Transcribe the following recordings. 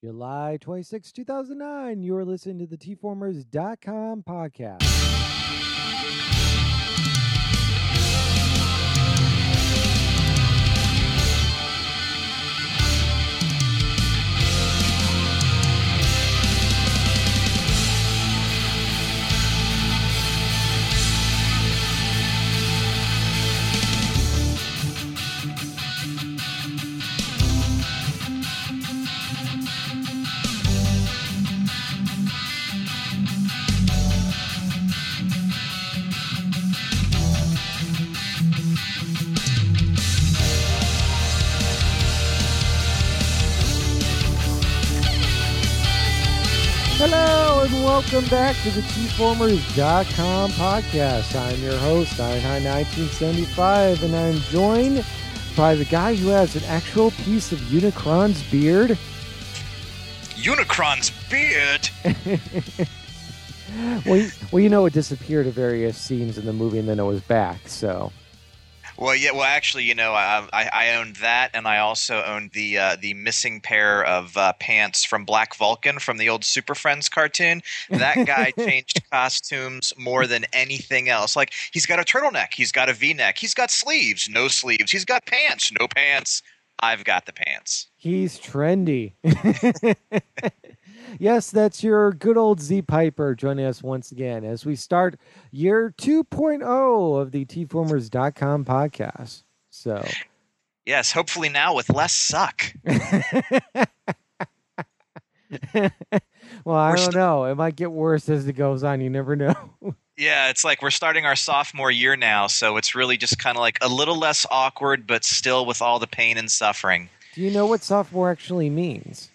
July 26, 2009. You're listening to the tformers.com podcast. Hello and welcome back to the tformers.com podcast. I'm your host, Einhigh1975, and I'm joined by the guy who has an actual piece of Unicron's beard. Unicron's beard? Well, you know, it disappeared at various scenes in the movie, and then it was back, so... Well, yeah. Well, actually, you know, I owned that, and I also owned the missing pair of pants from Black Vulcan from the old Super Friends cartoon. That guy changed costumes more than anything else. Like, he's got a turtleneck, he's got a V-neck, he's got sleeves, no sleeves, he's got pants, no pants. I've got the pants. He's trendy. Yes, that's your good old Z Piper joining us once again as we start year 2.0 of the tformers.com podcast. So, yes, hopefully now with less suck. Well, I don't know. It might get worse as it goes on. You never know. Yeah, it's like we're starting our sophomore year now, so it's really just kind of like a little less awkward, but still with all the pain and suffering. Do you know what sophomore actually means?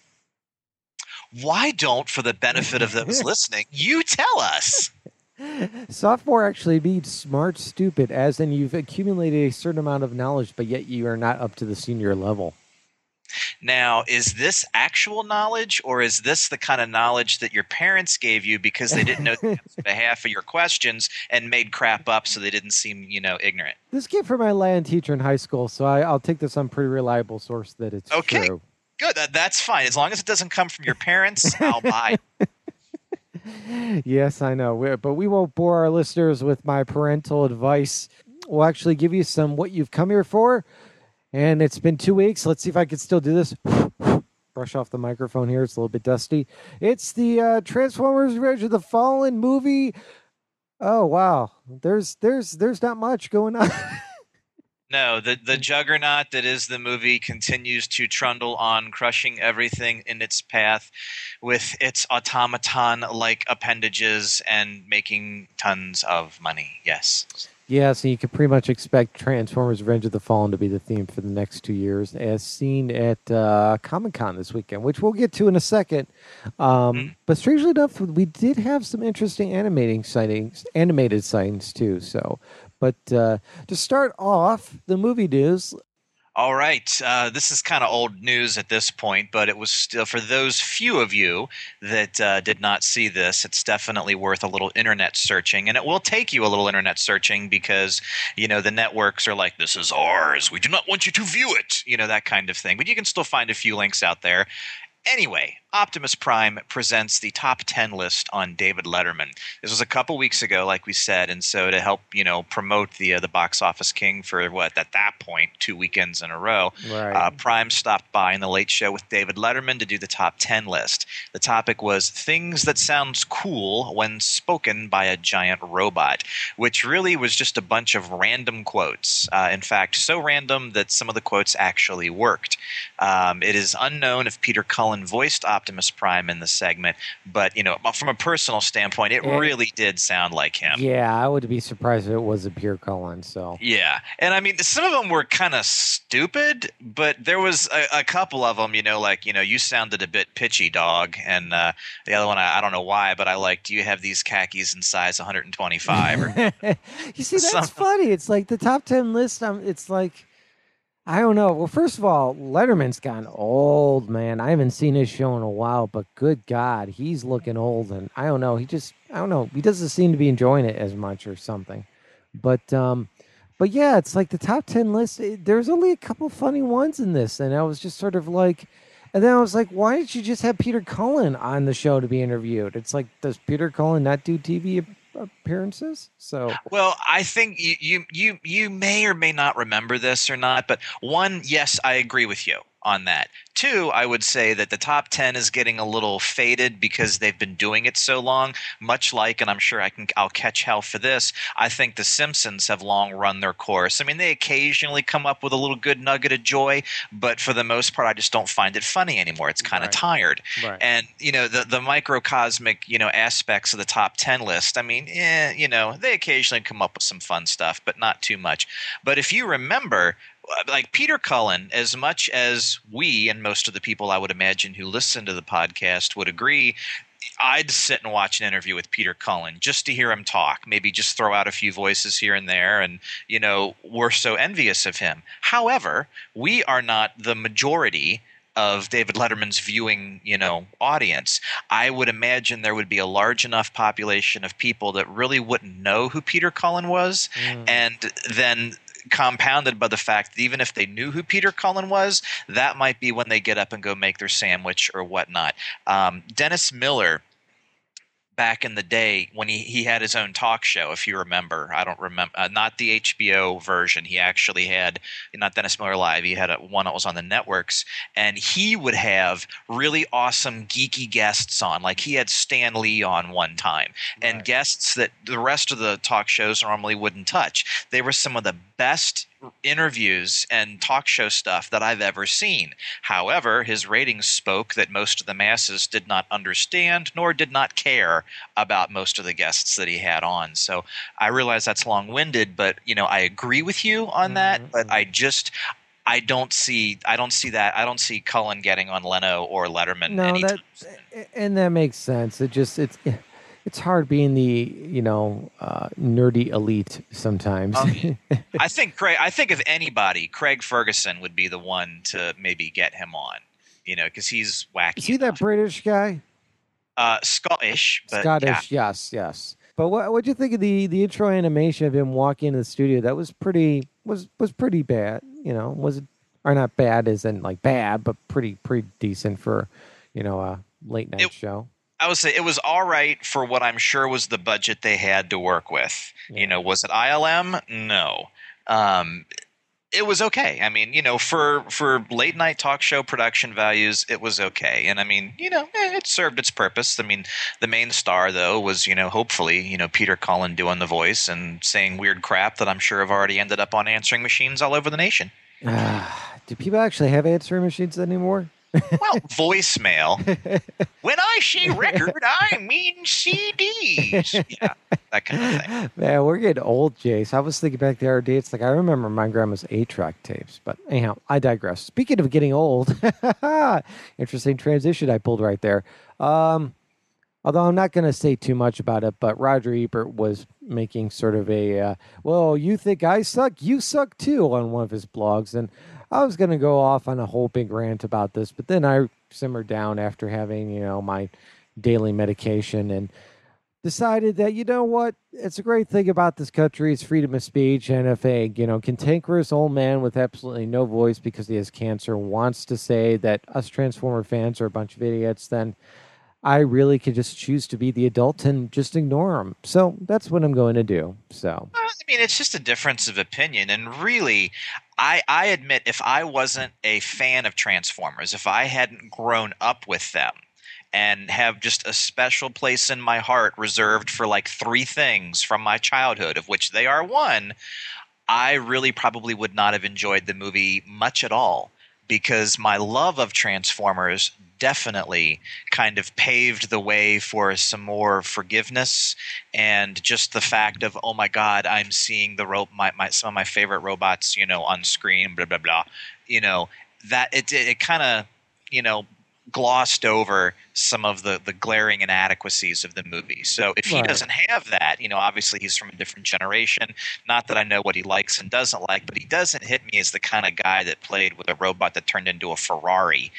Why don't, for the benefit of those listening, you tell us? Sophomore actually means smart, stupid, as in you've accumulated a certain amount of knowledge, but yet you are not up to the senior level. Now, is this actual knowledge, or is this the kind of knowledge that your parents gave you because they didn't know the answer to half of your questions and made crap up so they didn't seem, ignorant? This came from my Latin teacher in high school, so I'll take this on pretty reliable source that it's true. Good. That's fine. As long as it doesn't come from your parents, I'll buy it. Yes, I know. But we won't bore our listeners with my parental advice. We'll actually give you some what you've come here for. And it's been 2 weeks. Let's see if I can still do this. Brush off the microphone here. It's a little bit dusty. It's the Transformers Revenge of the Fallen movie. Oh, wow. There's not much going on. No, the juggernaut that is the movie continues to trundle on, crushing everything in its path with its automaton-like appendages and making tons of money. Yes. Yeah, so you could pretty much expect Transformers Revenge of the Fallen to be the theme for the next 2 years, as seen at Comic-Con this weekend, which we'll get to in a second. But strangely enough, we did have some interesting animated sightings too. So, but to start off, the movie news. All right. This is kind of old news at this point, but it was still, for those few of you that did not see this, it's definitely worth a little internet searching. And it will take you a little internet searching because, the networks are like, this is ours. We do not want you to view it. That kind of thing. But you can still find a few links out there. Anyway, Optimus Prime presents the top 10 list on David Letterman. This was a couple weeks ago, like we said, and so to help, promote the box office king for at that point, 2 weekends in a row, right. Prime stopped by in the Late Show with David Letterman to do the top 10 list. The topic was things that sounds cool when spoken by a giant robot, which really was just a bunch of random quotes. In fact, so random that some of the quotes actually worked. It is unknown if Peter Cullen voiced Optimus Prime in the segment, but from a personal standpoint, it really did sound like him. Yeah, I would be surprised if it was a Peter Cullen. So yeah, and I mean, some of them were kind of stupid, but there was a couple of them, you sounded a bit pitchy, dog, and the other one, I don't know why, but I liked, do you have these khakis in size 125? Or you see, that's funny. It's like the top 10 list. It's like, I don't know. Well, first of all, Letterman's gotten old, man. I haven't seen his show in a while, but good God, he's looking old. And I don't know. He doesn't seem to be enjoying it as much or something. But yeah, it's like the top 10 list. There's only a couple funny ones in this. And I was just sort of like, And then I was like, why didn't you just have Peter Cullen on the show to be interviewed? It's like, does Peter Cullen not do TV appearances? So Well, I think you may or may not remember this or not, but one, yes, I agree with you on that. Two, I would say that the top 10 is getting a little faded because they've been doing it so long, much like, and I'm sure I'll catch hell for this, I think the Simpsons have long run their course. I mean, they occasionally come up with a little good nugget of joy, but for the most part, I just don't find it funny anymore. It's kind of Right. tired. Right. And, the microcosmic, aspects of the top 10 list, I mean, they occasionally come up with some fun stuff, but not too much. But if you remember, like Peter Cullen, as much as we and most of the people I would imagine who listen to the podcast would agree, I'd sit and watch an interview with Peter Cullen just to hear him talk, maybe just throw out a few voices here and there. And, we're so envious of him. However, we are not the majority of David Letterman's viewing, audience. I would imagine there would be a large enough population of people that really wouldn't know who Peter Cullen was. And then compounded by the fact that even if they knew who Peter Cullen was, that might be when they get up and go make their sandwich or whatnot. Dennis Miller, back in the day when he had his own talk show, if you remember. I don't remember, not the HBO version. He actually had, not Dennis Miller Live, he had one that was on the networks, and he would have really awesome geeky guests on. Like he had Stan Lee on one time, and Right. guests that the rest of the talk shows normally wouldn't touch. They were some of the best interviews and talk show stuff that I've ever seen. However, his ratings spoke that most of the masses did not understand nor did not care about most of the guests that he had on. So I realize that's long-winded, but I agree with you on that, but I don't see that. I don't see Cullen getting on Leno or Letterman No, anytime that soon. and that makes sense. It's hard being the nerdy elite sometimes. I think if anybody, Craig Ferguson would be the one to maybe get him on, because he's wacky. Is he that enough. British guy? Scottish, but Scottish, yeah. yes. But what'd you think of the intro animation of him walking into the studio? That was pretty bad. Was it, or not bad as in like bad, but pretty decent for a late night show. I would say it was all right for what I'm sure was the budget they had to work with. Yeah. Was it ILM? No. It was okay. I mean, for late night talk show production values, it was okay. And I mean, it served its purpose. I mean, the main star though was, hopefully, Peter Cullen doing the voice and saying weird crap that I'm sure have already ended up on answering machines all over the nation. Do people actually have answering machines anymore? Well, voicemail. When I say record, I mean CDs. Yeah, that kind of thing. Man, we're getting old, Jace. I was thinking back to our dates. Like, I remember my grandma's 8-track tapes. But anyhow, I digress. Speaking of getting old, interesting transition I pulled right there. Although I'm not going to say too much about it, but Roger Ebert was making sort of a, well, you think I suck? You suck too, on one of his blogs. And I was going to go off on a whole big rant about this, but then I simmered down after having, my daily medication and decided that, what? It's a great thing about this country. It's freedom of speech. And if a, cantankerous old man with absolutely no voice because he has cancer wants to say that us Transformer fans are a bunch of idiots, then I really could just choose to be the adult and just ignore them. So that's what I'm going to do. So I mean, it's just a difference of opinion. And really, I admit, if I wasn't a fan of Transformers, if I hadn't grown up with them and have just a special place in my heart reserved for like 3 things from my childhood, of which they are one, I really probably would not have enjoyed the movie much at all, because my love of Transformers definitely kind of paved the way for some more forgiveness, and just the fact of, oh my God, I'm seeing some of my favorite robots, on screen, blah blah blah. That it kind of glossed over some of the glaring inadequacies of the movie. So if he Right. doesn't have that, obviously he's from a different generation. Not that I know what he likes and doesn't like, but he doesn't hit me as the kind of guy that played with a robot that turned into a Ferrari.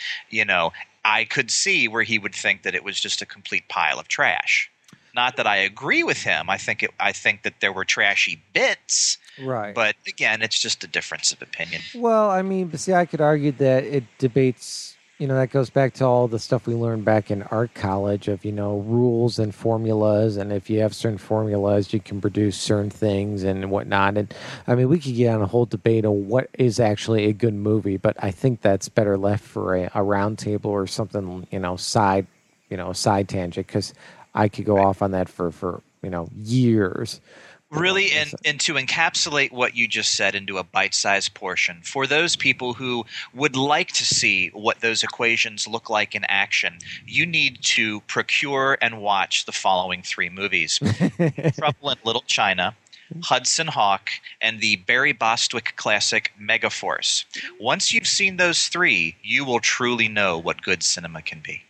I could see where he would think that it was just a complete pile of trash. Not that I agree with him. I think that there were trashy bits, right. but again, it's just a difference of opinion. Well, I mean, but see, I could argue that it debates that goes back to all the stuff we learned back in art college of, rules and formulas. And if you have certain formulas, you can produce certain things and whatnot. And I mean, we could get on a whole debate on what is actually a good movie, but I think that's better left for a round table or something, side tangent, because I could go off on that for years. Really, and to encapsulate what you just said into a bite-sized portion, for those people who would like to see what those equations look like in action, you need to procure and watch the following 3 movies: Trouble in Little China, Hudson Hawk, and the Barry Bostwick classic Megaforce. Once you've seen those 3, you will truly know what good cinema can be.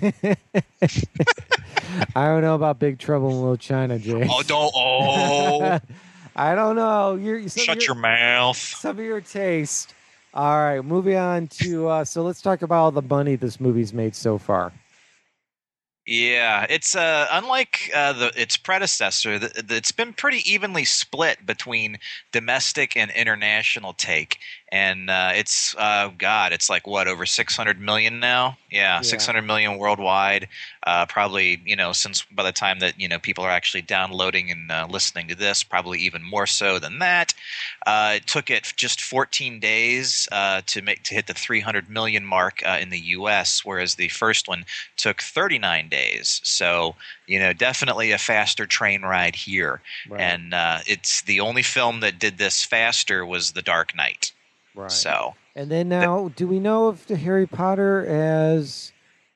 I don't know about Big Trouble in Little China, Jay. Oh, don't! Oh, I don't know. shut your mouth. Some of your taste. All right, moving on to so let's talk about all the money this movie's made so far. Yeah, it's unlike its predecessor. It's been pretty evenly split between domestic and international take, and it's it's like what, over 600 million now? Yeah, 600 million worldwide. Probably, since by the time that people are actually downloading and listening to this, probably even more so than that. It took it just 14 days to hit the 300 million mark in the U.S., whereas the first one took 39 days. So, definitely a faster train ride here. Right. And it's the only film that did this faster was The Dark Knight. Right. So, and then now, do we know if the Harry Potter as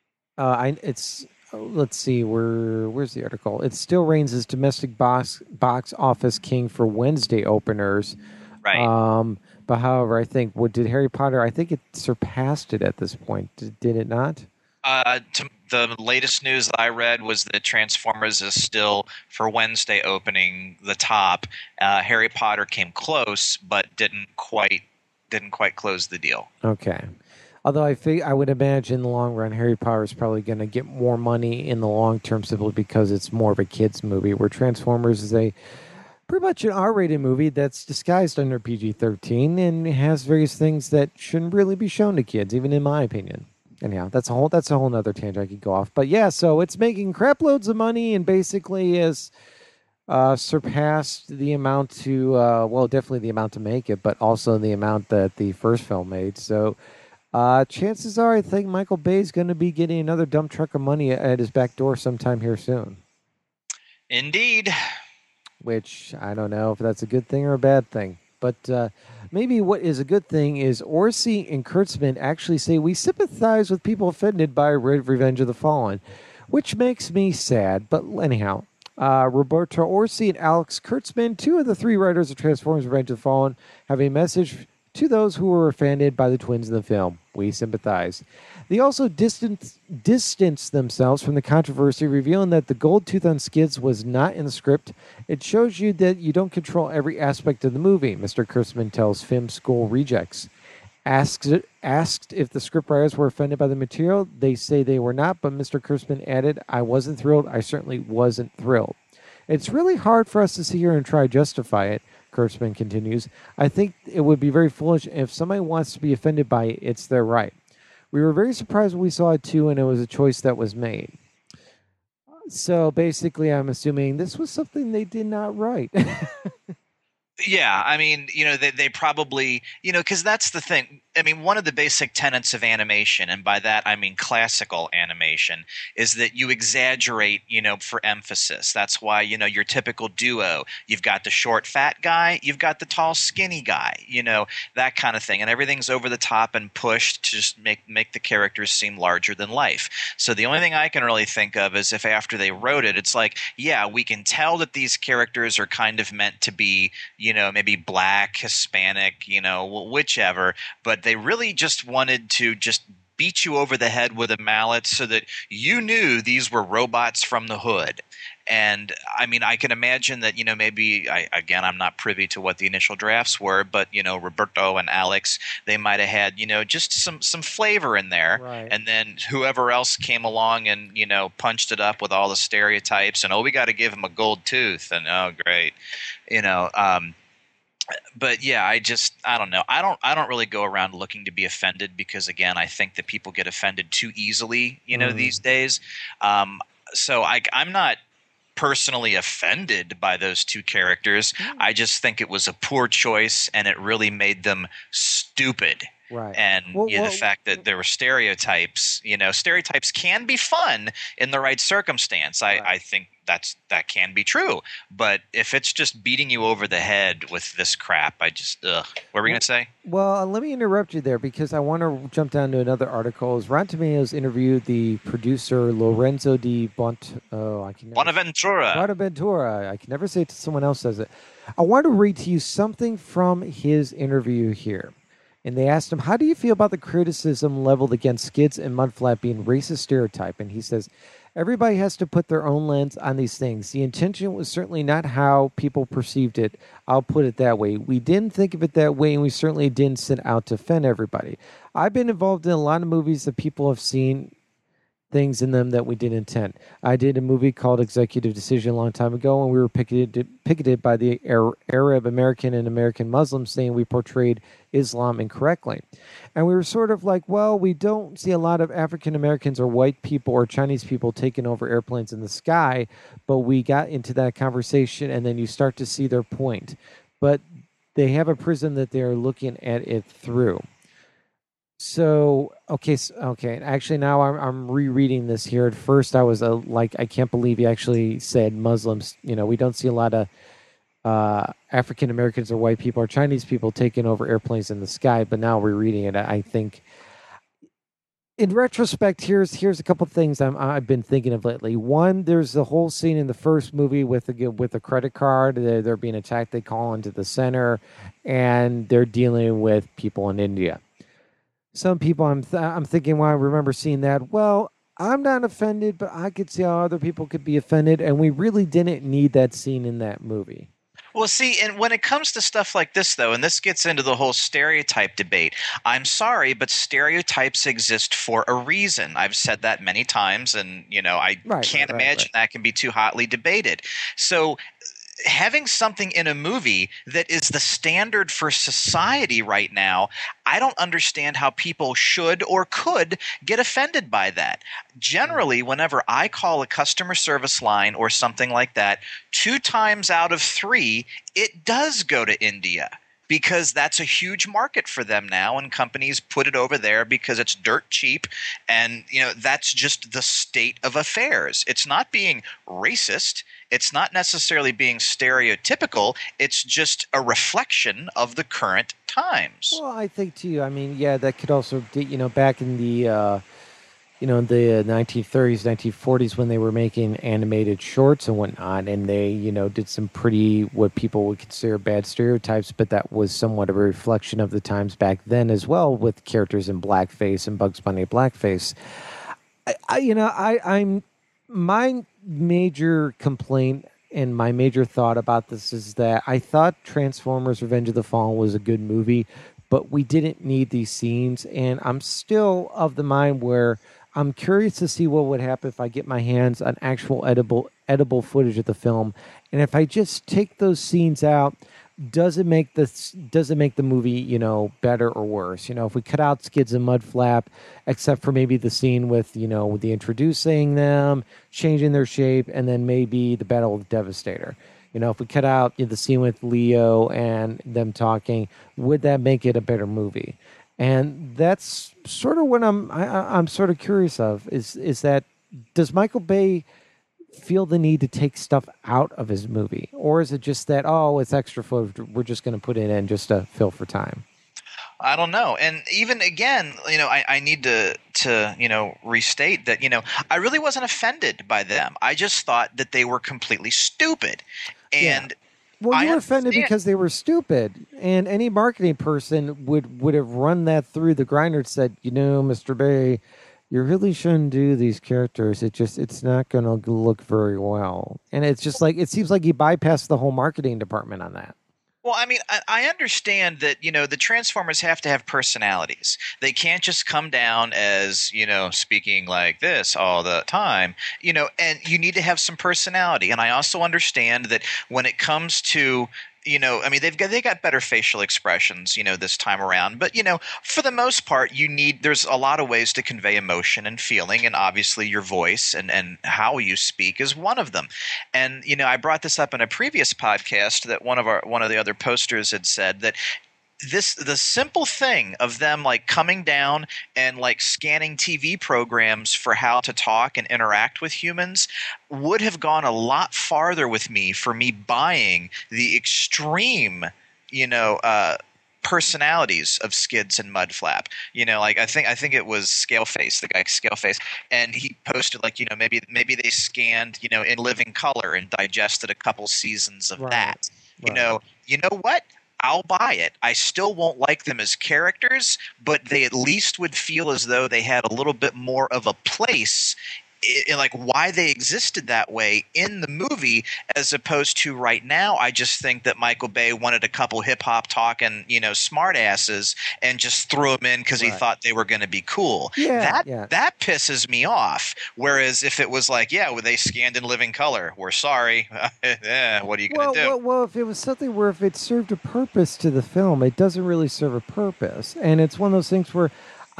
let's see, where's the article? It still reigns as domestic box office king for Wednesday openers. Right. But however, I think did Harry Potter? I think it surpassed it at this point. Did it not? The latest news that I read was that Transformers is still, for Wednesday opening, the top. Harry Potter came close, but didn't quite close the deal. Okay. Although I would imagine in the long run, Harry Potter is probably going to get more money in the long term simply because it's more of a kids movie, where Transformers is pretty much an R-rated movie that's disguised under PG-13 and has various things that shouldn't really be shown to kids, even in my opinion. Anyhow, that's a whole nother tangent I could go off. But yeah, so it's making crap loads of money and basically has surpassed the amount to definitely the amount to make it, but also the amount that the first film made. So chances are, I think Michael Bay's going to be getting another dump truck of money at his back door sometime here soon. Indeed. Which I don't know if that's a good thing or a bad thing. But maybe what is a good thing is Orci and Kurtzman actually say we sympathize with people offended by Revenge of the Fallen, which makes me sad. But anyhow, Roberto Orci and Alex Kurtzman, 2 of the 3 writers of Transformers Revenge of the Fallen, have a message to those who were offended by the twins in the film. We sympathize. They also distanced themselves from the controversy, revealing that the gold tooth on skids was not in the script. It shows you that you don't control every aspect of the movie, Mr. Kurtzman tells Film School Rejects. Asked if the scriptwriters were offended by the material, they say they were not, but Mr. Kurtzman added, I wasn't thrilled. I certainly wasn't thrilled. It's really hard for us to sit here and try to justify it, Kurtzman continues. I think it would be very foolish. If somebody wants to be offended by it, it's their right. We were very surprised when we saw it too, and it was a choice that was made. So basically, I'm assuming this was something they did not write. Yeah, I mean, they probably, because that's the thing. I mean, one of the basic tenets of animation, and by that I mean classical animation, is that you exaggerate, for emphasis. That's why, your typical duo, you've got the short, fat guy, you've got the tall, skinny guy, that kind of thing. And everything's over the top and pushed to just make the characters seem larger than life. So the only thing I can really think of is if after they wrote it, it's like, yeah, we can tell that these characters are kind of meant to be, maybe black, Hispanic, whichever, but they really just wanted to just beat you over the head with a mallet so that you knew these were robots from the hood. And I mean, I can imagine that, maybe I'm not privy to what the initial drafts were, but, Roberto and Alex, they might have had, just some flavor in there. Right. And then whoever else came along and, punched it up with all the stereotypes and, we got to give him a gold tooth. And, oh, great. But yeah, I don't know. I don't really go around looking to be offended because again, I think that people get offended too easily, these Mm. days. Um, so I'm not personally offended by those two characters. Mm. I just think it was a poor choice and it really made them stupid. Right. And Well, yeah, the well, fact that there were stereotypes, stereotypes can be fun in the right circumstance. I right. think that can be true. But if it's just beating you over the head with this crap, ugh. What were we Well, gonna say? let me interrupt you there because I want to jump down to another article. Is Rotten Tomatoes interviewed the producer Lorenzo di Bont? Oh, I can never. Bonaventura. Bonaventura. I can never say it to someone else says it. I want to read to you something from his interview here. And they asked him, "How do you feel about the criticism leveled against Skids and Mudflap being racist stereotype?" And he says, "Everybody has to put their own lens on these things. The intention was certainly not how people perceived it. I'll put it that way. We didn't think of it that way, and we certainly didn't set out to offend everybody. I've been involved in a lot of movies that people have seen things in them that we didn't intend. I did a movie called Executive Decision a long time ago, and we were picketed by the Arab American and American Muslims saying we portrayed Islam incorrectly. And we were sort of like, well, we don't see a lot of African Americans or white people or Chinese people taking over airplanes in the sky, but we got into that conversation, and then you start to see their point. But they have a prism that they're looking at it through." So okay, okay. Actually, now I'm rereading this here. At first, I was like, I can't believe he actually said Muslims. We don't see a lot of African Americans or white people or Chinese people taking over airplanes in the sky. But now rereading it, I think, in retrospect, here's a couple things I've been thinking of lately. One, there's the whole scene in the first movie with the credit card. They're being attacked. They call into the center, and they're dealing with people in India. Some people I'm thinking, well, I remember seeing that. Well, I'm not offended, but I could see how other people could be offended, and we really didn't need that scene in that movie. Well, see, and when it comes to stuff like this, though, and this gets into the whole stereotype debate, I'm sorry, but stereotypes exist for a reason. I've said that many times, and, I can't imagine that can be too hotly debated. So having something in a movie that is the standard for society right now, I don't understand how people should or could get offended by that. Generally, whenever I call a customer service line or something like that, 2 times out of 3, it does go to India. Because that's a huge market for them now, and companies put it over there because it's dirt cheap, and that's just the state of affairs. It's not being racist. It's not necessarily being stereotypical. It's just a reflection of the current times. Well, I think too. I mean, yeah, that could also, back in the 1930s, 1940s when they were making animated shorts and whatnot, and they, did some pretty what people would consider bad stereotypes, but that was somewhat of a reflection of the times back then as well, with characters in blackface and Bugs Bunny blackface. I'm my major complaint and my major thought about this is that I thought Transformers: Revenge of the Fallen was a good movie, but we didn't need these scenes, and I'm still of the mind where I'm curious to see what would happen if I get my hands on actual edible footage of the film, and if I just take those scenes out, does it make the movie better or worse? If we cut out Skids and Mudflap, except for maybe the scene with with the introducing them, changing their shape, and then maybe the Battle of the Devastator. If we cut out the scene with Leo and them talking, would that make it a better movie? And that's sort of what I'm sort of curious of is that does Michael Bay feel the need to take stuff out of his movie, or is it just that it's extra footage we're just going to put it in just to fill for time? I don't know. And even again, I need to restate that, I really wasn't offended by them. I just thought that they were completely stupid. And well, you were offended because they were stupid, and any marketing person would have run that through the grinder and said, Mr. Bay, you really shouldn't do these characters. It's not going to look very well. And it's just like, it seems like he bypassed the whole marketing department on that. Well, I mean, I understand that, the Transformers have to have personalities. They can't just come down as, speaking like this all the time, and you need to have some personality. And I also understand that when it comes to I mean, they got better facial expressions, this time around. But for the most part, there's a lot of ways to convey emotion and feeling, and obviously your voice and how you speak is one of them. And I brought this up in a previous podcast that one of the other posters had said that the simple thing of them like coming down and like scanning TV programs for how to talk and interact with humans would have gone a lot farther with me for me buying the extreme, you know, uh, personalities of Skids and Mudflap. Like I think it was Scaleface, the guy Scaleface, and he posted like maybe they scanned in living color and digested a couple seasons of Right. that. You Right. know, you know what? I'll buy it. I still won't like them as characters, but they at least would feel as though they had a little bit more of a place in like why they existed that way in the movie, as opposed to right now. I just think that Michael Bay wanted a couple hip hop talking, smart asses and just threw them in because he Right. thought they were going to be cool. Yeah, That yeah. that pisses me off. Whereas if it was like, yeah, well, they scanned in living color, we're sorry. What are you going to do? Well, if it was something where if it served a purpose to the film, it doesn't really serve a purpose, and it's one of those things where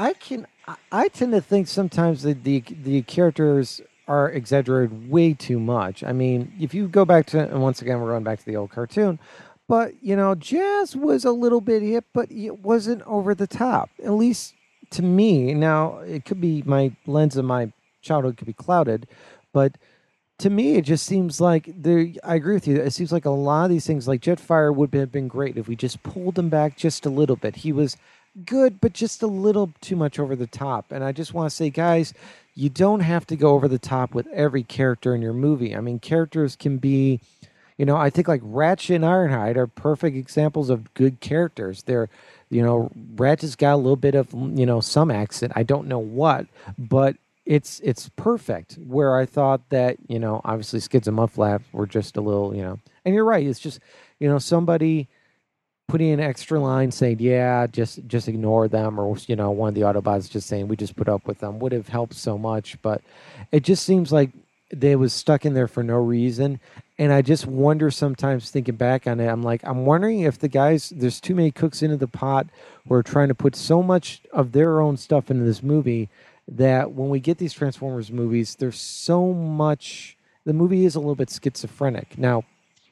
I tend to think sometimes that the characters are exaggerated way too much. I mean, if you go back to, and once again we're going back to the old cartoon, but Jazz was a little bit hip, but it wasn't over the top. At least to me. Now it could be my lens of my childhood could be clouded, but to me, it just seems like there. I agree with you. It seems like a lot of these things, like Jetfire, would have been great if we just pulled him back just a little bit. He was good, but just a little too much over the top. And I just want to say, guys, you don't have to go over the top with every character in your movie. I mean, characters can be, I think like Ratchet and Ironhide are perfect examples of good characters. Ratchet's got a little bit of, some accent. I don't know what, but it's perfect. Where I thought that obviously Skids and Mudflap were just a little and you're right. It's just somebody putting an extra line saying yeah, just ignore them, or one of the Autobots just saying we just put up with them would have helped so much. But it just seems like they was stuck in there for no reason. And I just wonder sometimes thinking back on it, I'm wondering if the guys, there's too many cooks into the pot who are trying to put so much of their own stuff into this movie that when we get these Transformers movies, there's so much. The movie is a little bit schizophrenic. Now,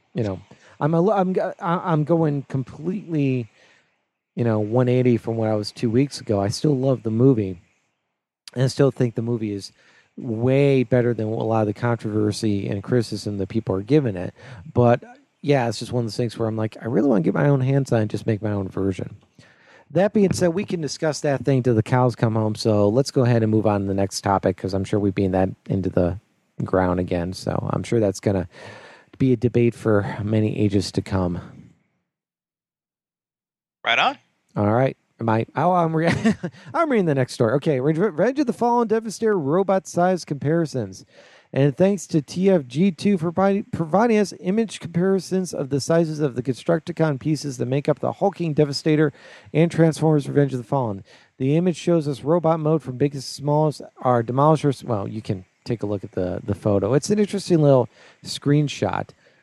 I'm going completely, 180 from what I was 2 weeks ago. I still love the movie, and I still think the movie is way better than a lot of the controversy and criticism that people are giving it. But yeah, it's just one of those things where I'm like, I really want to get my own hands on it and just make my own version. That being said, we can discuss that thing till the cows come home. So let's go ahead and move on to the next topic, because I'm sure we've been that into the ground again. So I'm sure that's going to be a debate for many ages to come. Right on. All right. I'm reading the next story. Okay. Revenge of the Fallen Devastator robot size comparisons. And thanks to TFG2 for providing us image comparisons of the sizes of the Constructicon pieces that make up the hulking Devastator and Transformers Revenge of the Fallen. The image shows us robot mode from biggest to smallest are demolishers. Well, you can take a look at the photo. It's an interesting little screenshot.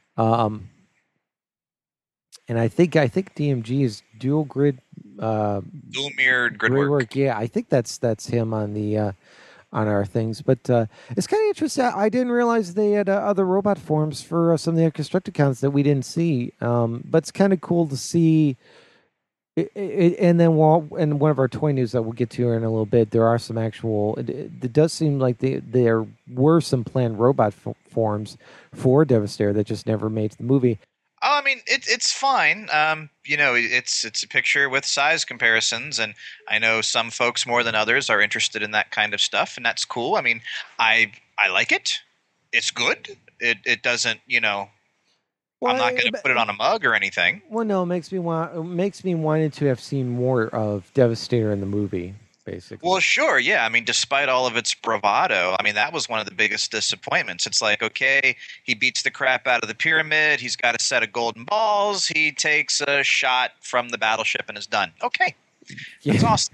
And I think DMG is dual grid Dual mirrored grid work. Yeah, I think that's him on the on our things. But it's kind of interesting. I didn't realize they had other robot forms for some of the Constructicons that we didn't see. But it's kind of cool to see. And then in one of our toy news that we'll get to in a little bit, there are some actual. It does seem like there were some planned robot forms for Devastator that just never made to the movie. Oh, I mean, it's fine. It's a picture with size comparisons, and I know some folks more than others are interested in that kind of stuff, and that's cool. I mean, I like it. It's good. It doesn't, I'm not going to put it on a mug or anything. Well, no, it makes me wanted to have seen more of Devastator in the movie, basically. Well, sure, yeah. I mean, despite all of its bravado, I mean, that was one of the biggest disappointments. It's like, okay, he beats the crap out of the pyramid. He's got a set of golden balls. He takes a shot from the battleship and is done. Okay, that's awesome.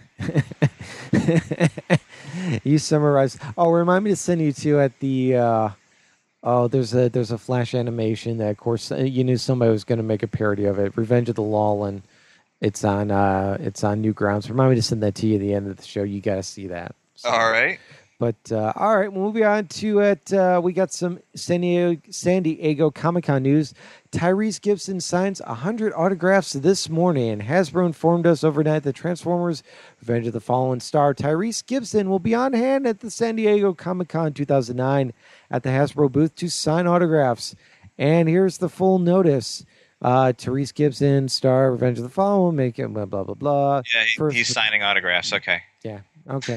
You summarized. Oh, remind me to send you two at the Oh, there's a Flash animation that, of course, you knew somebody was going to make a parody of it. Revenge of the Lawland. It's on Newgrounds. Remind me to send that to you at the end of the show. You got to see that. So. All right. But all right, moving on to it. We got some San Diego Comic-Con news. Tyrese Gibson signs 100 autographs this morning. Hasbro informed us overnight that Transformers Revenge of the Fallen star Tyrese Gibson will be on hand at the San Diego Comic-Con 2009 at the Hasbro booth to sign autographs. And here's the full notice. Tyrese Gibson, star Revenge of the Fallen, make it blah, blah, blah, blah. Yeah, he's signing autographs. Okay. Yeah, okay.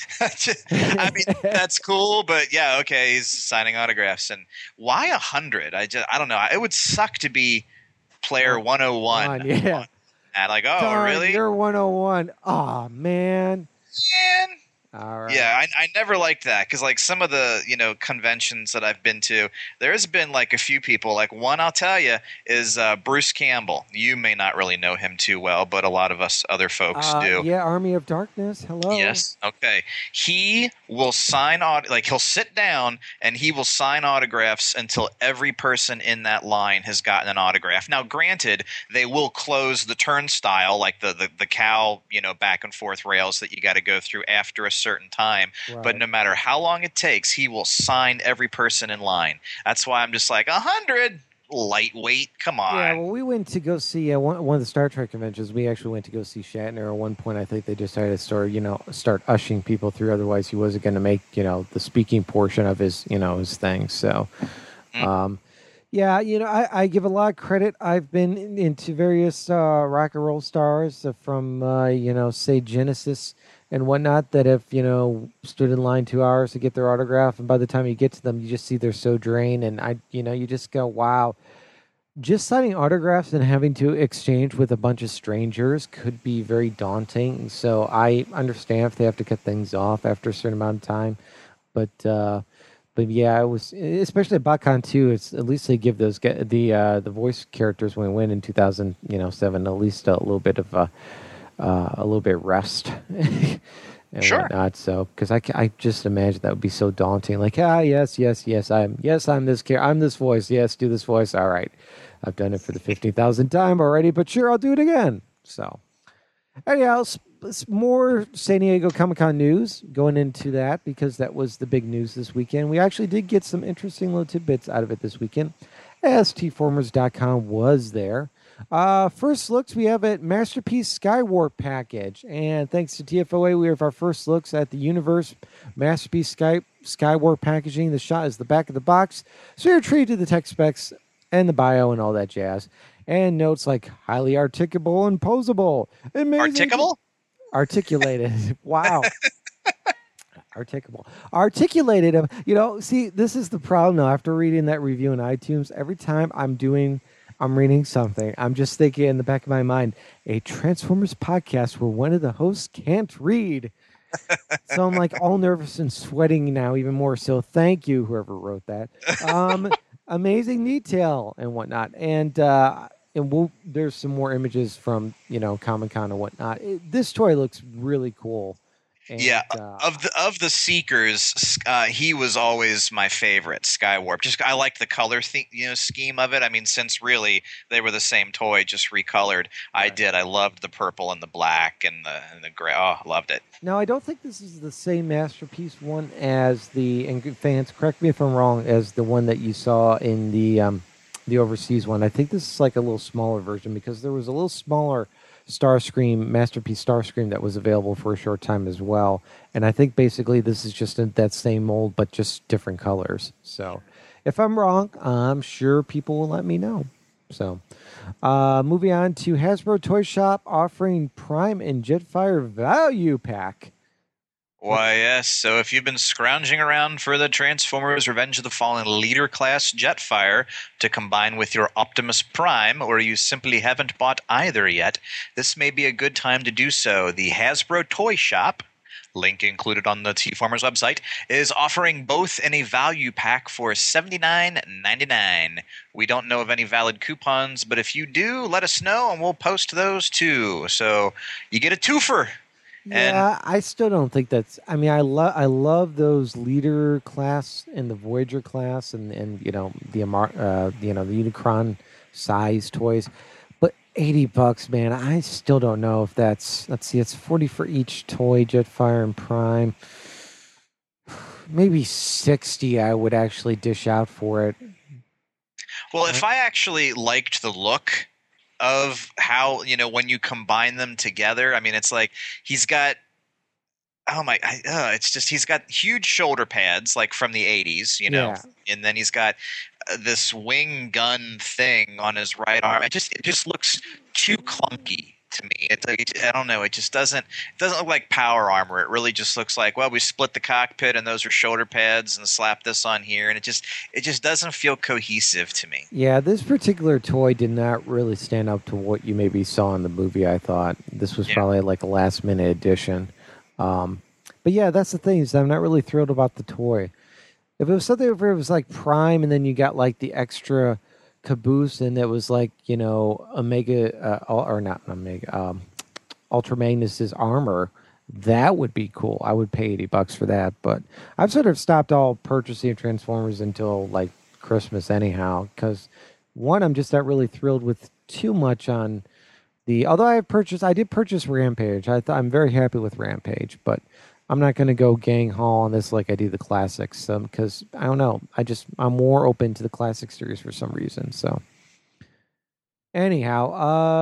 I mean, that's cool, but yeah, okay, he's signing autographs. And why 100? I don't know. It would suck to be player 101. Yeah. And like, oh, Darn, really? You're 101. Oh, man. Man. All right. Yeah, I never liked that because like some of the conventions that I've been to, there's been like a few people. Like one I'll tell you is Bruce Campbell. You may not really know him too well, but a lot of us other folks do. Yeah, Army of Darkness. Hello. Yes. Okay. He will sign he'll sit down and he will sign autographs until every person in that line has gotten an autograph. Now, granted, they will close the turnstile, like the cow, back and forth rails that you got to go through after a certain time. Right. But no matter how long it takes, he will sign every person in line. That's why I'm just like 100. Lightweight, come on. Yeah, well, we went to go see one of the Star Trek conventions. We actually went to go see Shatner. At one point, I think they decided to start ushering people through. Otherwise, he wasn't going to make the speaking portion of his his thing. So, yeah, I give a lot of credit. I've been into various rock and roll stars from say Genesis and whatnot that have stood in line 2 hours to get their autograph, and by the time you get to them, you just see they're so drained, and you just go, wow. Just signing autographs and having to exchange with a bunch of strangers could be very daunting. So I understand if they have to cut things off after a certain amount of time, but yeah, it was, especially at BotCon 2. It's at least they give those the voice characters when we went in 2007 at least a little bit of a little bit rest and sure. whatnot. So, because I just imagine that would be so daunting. Like, yes, I'm this character, I'm this voice. Yes, do this voice. All right, I've done it for the 50,000th time already, but sure, I'll do it again. So, anyhow, more San Diego Comic-Con news going into that because that was the big news this weekend. We actually did get some interesting little tidbits out of it this weekend, as tformers.com was there. First looks we have at Masterpiece Skywarp package, and thanks to TFOA, we have our first looks at the Universe Masterpiece Skywarp packaging. The shot is the back of the box, so you're treated to the tech specs and the bio and all that jazz, and notes like highly articulable and posable. Amazing. Articulated. Wow. Articulated. See, this is the problem now. After reading that review in iTunes, every time I'm reading something, I'm just thinking in the back of my mind, a Transformers podcast where one of the hosts can't read. So I'm like all nervous and sweating now even more. So thank you, whoever wrote that. Amazing detail and whatnot. And there's some more images from, Comic-Con and whatnot. This toy looks really cool. And, yeah, of the Seekers, he was always my favorite. Skywarp. Just I like the color scheme of it. I mean, since really they were the same toy, just recolored. Right. I loved the purple and the black and the gray. Oh, I loved it. Now, I don't think this is the same Masterpiece one as and fans, correct me if I'm wrong, as the one that you saw in the overseas one. I think this is like a little smaller version because there was a little smaller Masterpiece Starscream that was available for a short time as well. And I think basically this is just that same mold, but just different colors. So if I'm wrong, I'm sure people will let me know. So moving on to Hasbro Toy Shop offering Prime and Jetfire Value Pack. Why, yes. So if you've been scrounging around for the Transformers Revenge of the Fallen Leader Class Jetfire to combine with your Optimus Prime, or you simply haven't bought either yet, this may be a good time to do so. The Hasbro Toy Shop, link included on the T-Formers website, is offering both in a value pack for $79.99. We don't know of any valid coupons, but if you do, let us know and we'll post those too. So you get a twofer. And Yeah, I still don't think that's. I mean, I love those leader class and the Voyager class, and the Unicron size toys, but $80, man. I still don't know if that's. Let's see, it's 40 for each toy, Jetfire and Prime. Maybe 60. I would actually dish out for it. well, if I actually liked the look of how, when you combine them together, I mean, it's like he's got, oh my, it's just, he's got huge shoulder pads like from the 80s, Yeah, and then he's got this wing gun thing on his right arm. It just looks too clunky to me. It's like, I don't know. It doesn't look like power armor. It really just looks like, well, we split the cockpit and those are shoulder pads and slap this on here, and it just doesn't feel cohesive to me. yeah. This particular toy did not really stand up to what you maybe saw in the movie. I thought this was Yeah. probably like a last minute addition. But yeah, that's the thing is I'm not really thrilled about the toy. If it was something where it was like Prime and then you got like the extra caboose and it was like, Omega, or not Omega, Ultra Magnus's armor, that would be cool. I would pay $80 for that. But I've sort of stopped all purchasing of Transformers until like Christmas anyhow. Because one, I'm just not really thrilled with too much on although I did purchase Rampage. I'm very happy with Rampage, but I'm not going to go gang haul on this like I do the classics because I don't know. I'm more open to the classic series for some reason. So anyhow,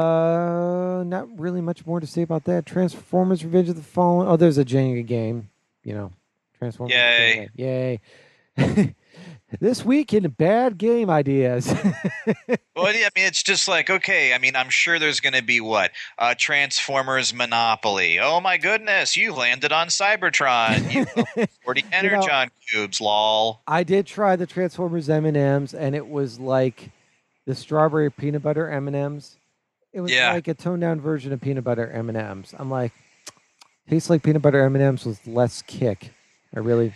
not really much more to say about that. Transformers: Revenge of the Fallen. Oh, there's a Jenga game. Transformers. Yay. Jenga. Yay. This week in bad game ideas. Well, yeah, I mean, it's just like, okay, I mean, I'm sure there's going to be what? Transformers Monopoly. Oh my goodness, you landed on Cybertron. You own 40 Energon cubes, lol. I did try the Transformers M&Ms, and it was like the strawberry peanut butter M&Ms. It was Yeah. like a toned down version of peanut butter M&Ms. I'm like, tastes like peanut butter M&Ms with less kick. I really,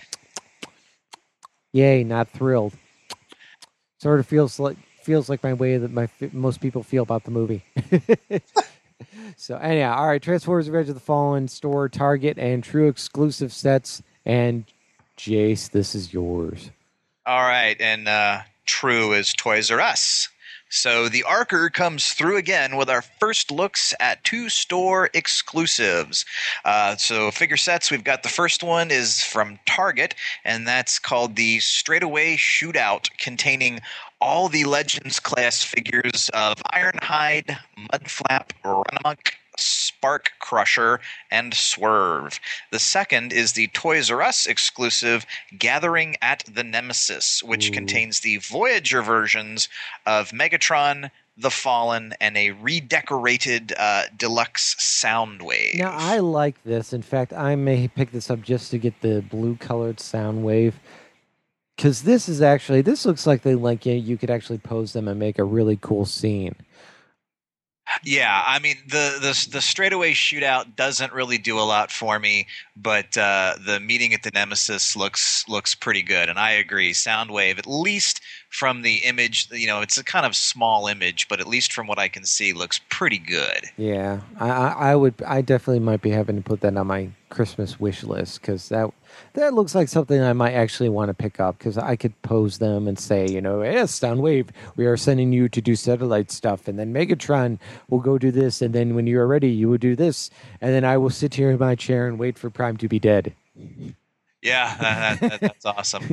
yay, not thrilled. Sort of feels like my way that most people feel about the movie. So anyhow, all right, Transformers: Revenge of the Fallen store, Target, and True exclusive sets. And Jace, this is yours. All right, and True is Toys R Us. So the Arker comes through again with our first looks at two store exclusives. So figure sets, we've got the first one is from Target, and that's called the Straightaway Shootout, containing all the Legends class figures of Ironhide, Mudflap, Runamunk, Spark Crusher, and Swerve. The second is the Toys R Us exclusive Gathering at the Nemesis, which contains the Voyager versions of Megatron, the Fallen, and a redecorated deluxe Soundwave. Now, I like this. In fact, I may pick this up just to get the blue-colored Soundwave. Because this looks like you could actually pose them and make a really cool scene. Yeah, I mean the straightaway shootout doesn't really do a lot for me, but the meeting at the Nemesis looks pretty good, and I agree. Soundwave, at least from the image, it's a kind of small image, but at least from what I can see, looks pretty good. Yeah, I definitely might be having to put that on my Christmas wish list because that looks like something I might actually want to pick up because I could pose them and say, yes, Soundwave, we are sending you to do satellite stuff, and then Megatron will go do this, and then when you are ready, you will do this, and then I will sit here in my chair and wait for Prime to be dead. Yeah, that's awesome.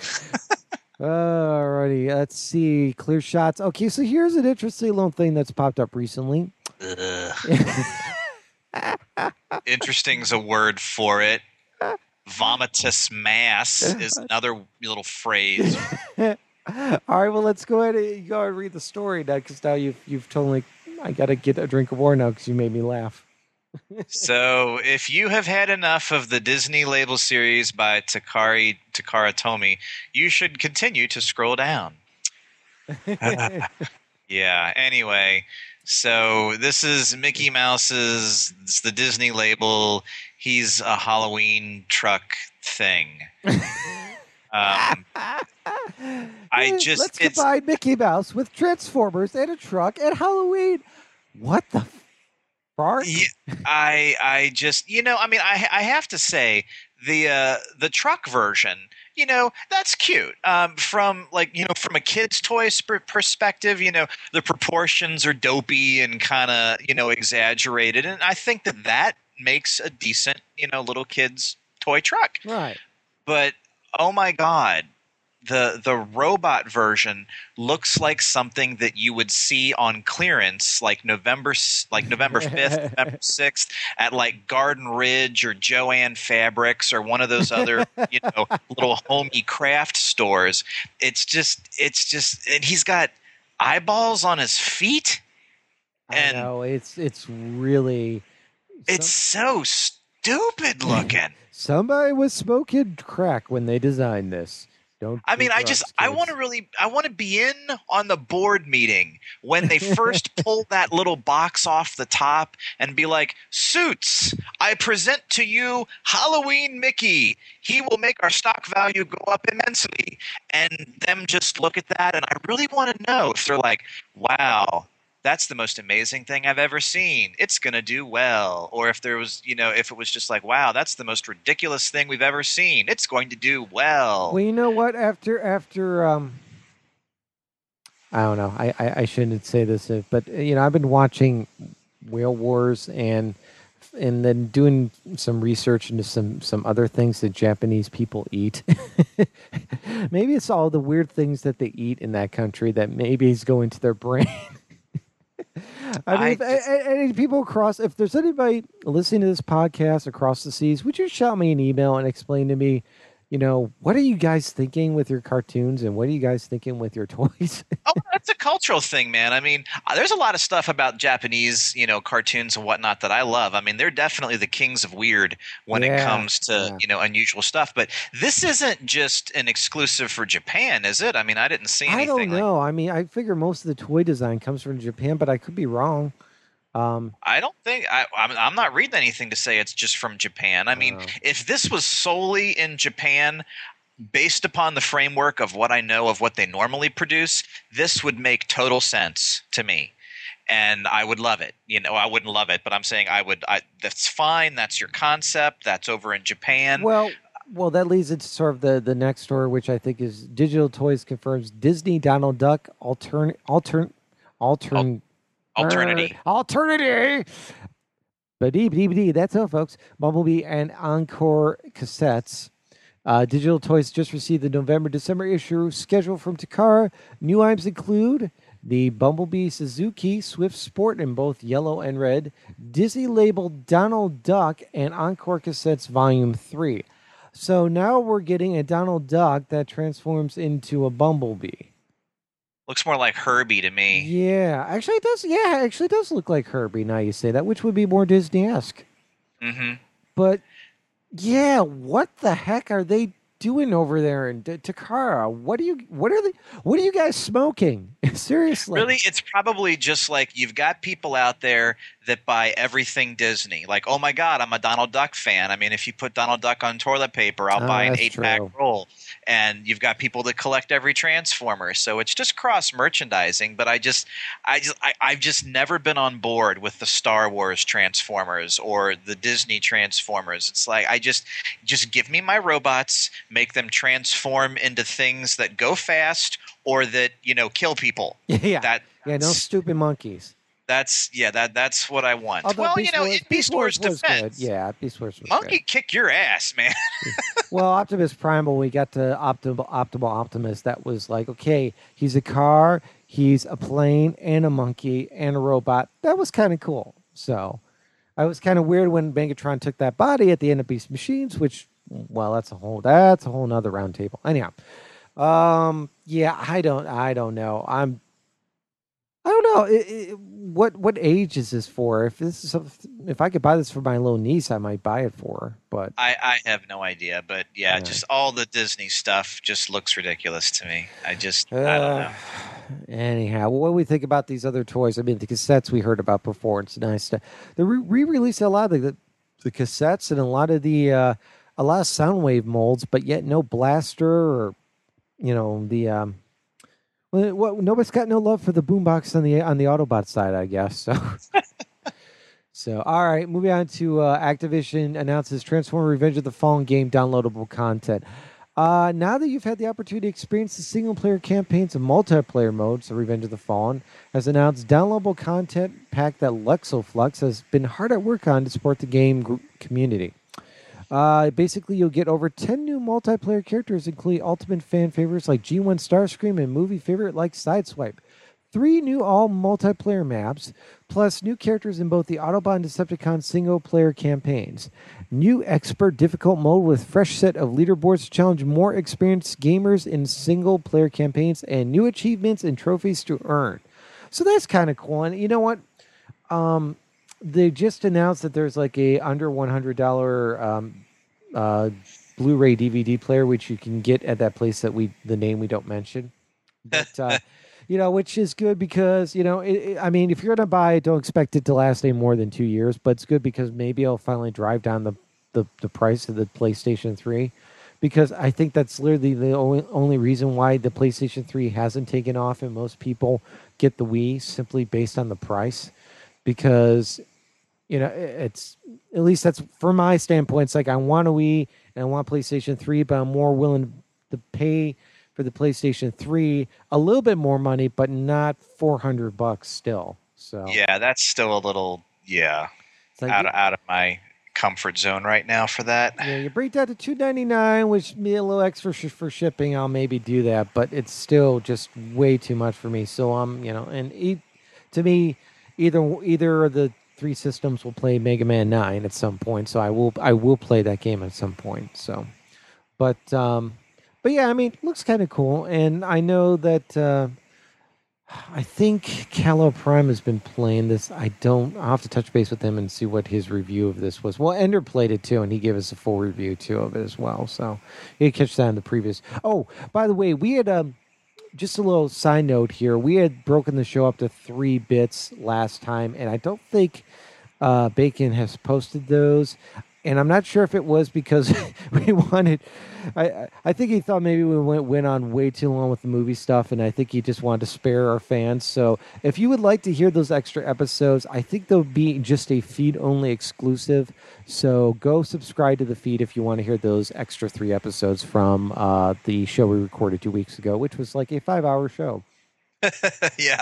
Alrighty, let's see. Clear shots. Okay, so here's an interesting little thing that's popped up recently. Interesting's a word for it. Vomitous mass is another little phrase. All right, well, let's go ahead and read the story now because now you've told me I got to get a drink of water now because you made me laugh. So, if you have had enough of the Disney label series by Takara Tomy, you should continue to scroll down. Yeah, anyway, so this is Mickey Mouse's, it's the Disney label. He's a Halloween truck thing. Let's combine Mickey Mouse with Transformers and a truck and Halloween. What the? Bark? Yeah, I just I mean I have to say the truck version, that's cute. From like from a kid's toy perspective, the proportions are dopey and kind of exaggerated, and I think that makes a decent little kid's toy truck. Right. But oh my god, the robot version looks like something that you would see on clearance like November 5th, November 6th at like Garden Ridge or Joann Fabrics or one of those other little homey craft stores. It's just and he's got eyeballs on his feet, I and know it's really it's so stupid looking. somebody was smoking crack when they designed this. Don't I do mean, drugs, I kids. want to be in on the board meeting when they first pull that little box off the top and be like, Suits, I present to you Halloween Mickey. He will make our stock value go up immensely. And them just look at that, and I really want to know if they're like, wow, that's the most amazing thing I've ever seen. It's going to do well. Or if there was, if it was just like, wow, that's the most ridiculous thing we've ever seen. It's going to do well. Well, you know what? After I don't know. I shouldn't say this, but I've been watching Whale Wars and then doing some research into some other things that Japanese people eat. Maybe it's all the weird things that they eat in that country that maybe is going to their brain. I mean, any people if there's anybody listening to this podcast across the seas, would you shout me an email and explain to me, what are you guys thinking with your cartoons and what are you guys thinking with your toys? Oh, that's a cultural thing, man. I mean, there's a lot of stuff about Japanese, cartoons and whatnot that I love. I mean, they're definitely the kings of weird when it comes to, unusual stuff. But this isn't just an exclusive for Japan, is it? I mean, I didn't see anything. I don't know. I mean, I figure most of the toy design comes from Japan, but I could be wrong. I don't think I'm not reading anything to say it's just from Japan. I mean, if this was solely in Japan, based upon the framework of what I know of what they normally produce, this would make total sense to me. And I would love it. I wouldn't love it, but I'm saying I would. That's fine. That's your concept. That's over in Japan. Well, that leads into sort of the next story, which I think is Digital Toys confirms Disney Donald Duck alternity. Ba-dee-ba-dee-ba-dee. That's all, folks. Bumblebee and Encore cassettes. Digital Toys just received the November-December issue schedule from Takara. New items include the Bumblebee Suzuki Swift Sport in both yellow and red, Disney labeled Donald Duck, and Encore cassettes Volume 3. So now we're getting a Donald Duck that transforms into a Bumblebee. Looks more like Herbie to me. Yeah, actually it does. Yeah, actually it does look like Herbie. Now you say that, which would be more Disney-esque. Mm-hmm. But yeah, what the heck are they doing over there in Takara? What are you guys smoking? Seriously. Really, it's probably just like you've got people out there that buy everything Disney. Like, oh my God, I'm a Donald Duck fan. I mean, if you put Donald Duck on toilet paper, I'll buy an 8-pack roll. And you've got people that collect every Transformer. So it's just cross merchandising. But I've just never been on board with the Star Wars Transformers or the Disney Transformers. It's like I just give me my robots, make them transform into things that go fast or that kill people. Yeah, no stupid monkeys. That's what I want. Although in Beast Wars defense, good. Yeah, Beast Wars was Monkey good. kick your ass, man. Well, Optimus Primal, we got to Optimal Optimus. That was like, okay, he's a car, he's a plane, and a monkey, and a robot. That was kind of cool. So, I was kind of weird when Megatron took that body at the end of Beast Machines, which, well, that's a whole nother round table. Anyhow, yeah, I don't know. I don't know. What age is this for? If I could buy this for my little niece, I might buy it for her. But I have no idea. But yeah, just all the Disney stuff just looks ridiculous to me. I don't know. Anyhow, what do we think about these other toys? I mean, the cassettes we heard about before. It's nice to they re-released a lot of the cassettes and a lot of Soundwave molds, but yet no blaster or the. Well, nobody's got no love for the boombox on the Autobot side, I guess. So, So, all right, moving on to Activision announces Transformers Revenge of the Fallen game downloadable content. Now that you've had the opportunity to experience the single-player campaigns and multiplayer modes of Revenge of the Fallen, has announced downloadable content pack that Luxoflux has been hard at work on to support the game community. Basically, you'll get over 10 new multiplayer characters, including ultimate fan favorites like G1 Starscream and movie favorite like Sideswipe. 3 new all multiplayer maps, plus new characters in both the Autobot and Decepticon single player campaigns. New expert difficult mode with fresh set of leaderboards to challenge more experienced gamers in single player campaigns, and new achievements and trophies to earn. So that's kind of cool. And you know what? They just announced that there's like a under $100 Blu-ray DVD player, which you can get at that place that the name we don't mention. But which is good because I mean, if you're gonna buy it, don't expect it to last any more than 2 years. But it's good because maybe I'll finally drive down the price of the PlayStation 3, because I think that's literally the only reason why the PlayStation 3 hasn't taken off and most people get the Wii, simply based on the price. Because it's, at least that's from my standpoint. It's like I want a Wii and I want PlayStation 3, but I'm more willing to pay for the PlayStation 3 a little bit more money, but not $400 still. So yeah, that's still a little it's like out of my comfort zone right now for that. Yeah, you break that to $2.99, which be a little extra for shipping. I'll maybe do that, but it's still just way too much for me. So to me, either of the 3 systems will play Mega Man 9 at some point. So I will play that game at some point. So, but yeah, I mean, it looks kind of cool, and I know that I think Callow Prime has been playing this. I'll have to touch base with him and see what his review of this was. Well, Ender played it too, and he gave us a full review too of it as well. So you can catch that in the previous. Oh, by the way, we had just a little side note here. We had broken the show up to 3 bits last time, and I don't think Bacon has posted those. And I'm not sure if it was because we wanted. I think he thought maybe we went on way too long with the movie stuff, and I think he just wanted to spare our fans. So if you would like to hear those extra episodes, I think they'll be just a feed-only exclusive. So go subscribe to the feed if you want to hear those extra 3 episodes from the show we recorded 2 weeks ago, which was like a 5-hour show. Yeah.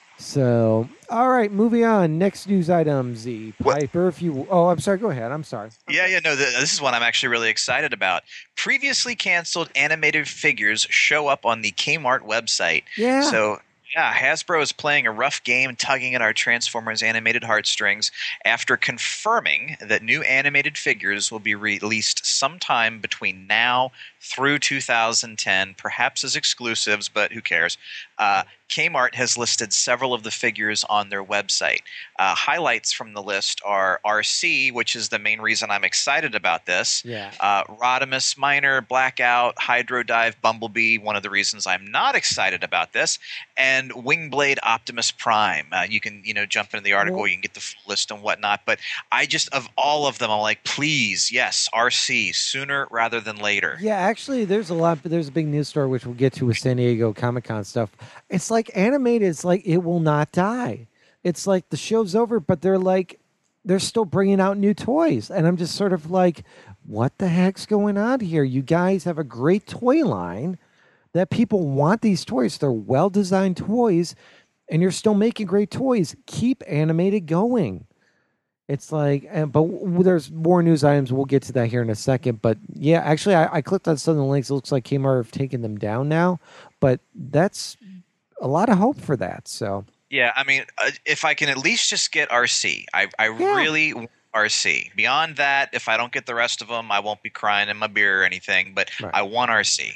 So, all right, moving on. Next news item, Z. Piper, I'm sorry, go ahead. I'm sorry. Yeah, no, this is one I'm actually really excited about. Previously canceled animated figures show up on the Kmart website. Yeah. So, yeah, Hasbro is playing a rough game, tugging at our Transformers animated heartstrings after confirming that new animated figures will be released sometime between now through 2010, perhaps as exclusives, but who cares? Kmart has listed several of the figures on their website. Highlights from the list are RC, which is the main reason I'm excited about this. Yeah. Rodimus Minor, Blackout, Hydro Dive, Bumblebee, one of the reasons I'm not excited about this, and Wingblade Optimus Prime. You can jump into the article, you can get the full list and whatnot, but I just, of all of them, I'm like, please, yes, RC, sooner rather than later. Yeah, actually, there's a big news story which we'll get to with San Diego Comic-Con stuff. It's like animated, it's like it will not die. It's like the show's over, but they're still bringing out new toys. And I'm just sort of like, what the heck's going on here? You guys have a great toy line that people want these toys. They're well-designed toys, and you're still making great toys. Keep animated going. It's like, but there's more news items. We'll get to that here in a second. But yeah, actually, I clicked on some of the links. It looks like Kmart have taken them down now, but that's a lot of hope for that. So yeah, I mean, if I can at least just get RC, I really want RC. Beyond that, if I don't get the rest of them, I won't be crying in my beer or anything. But right. I want RC.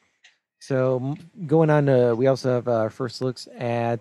So going on, we also have our first looks at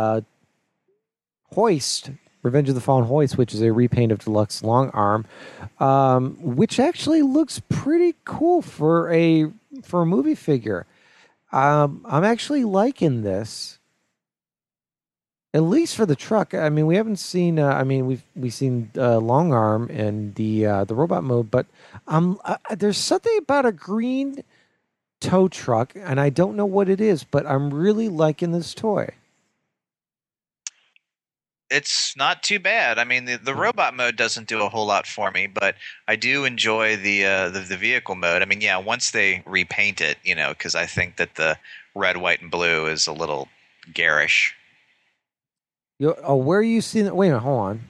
Hoist. Revenge of the Fallen Hoist, which is a repaint of Deluxe Long Arm, which actually looks pretty cool for a movie figure. I'm actually liking this, at least for the truck. I mean, we haven't seen. We've seen Long Arm and the robot mode, but there's something about a green tow truck, and I don't know what it is, but I'm really liking this toy. It's not too bad. I mean, the robot mode doesn't do a whole lot for me, but I do enjoy the vehicle mode. I mean, yeah, once they repaint it, because I think that the red, white, and blue is a little garish. Where are you seeing it? Wait a minute, hold on.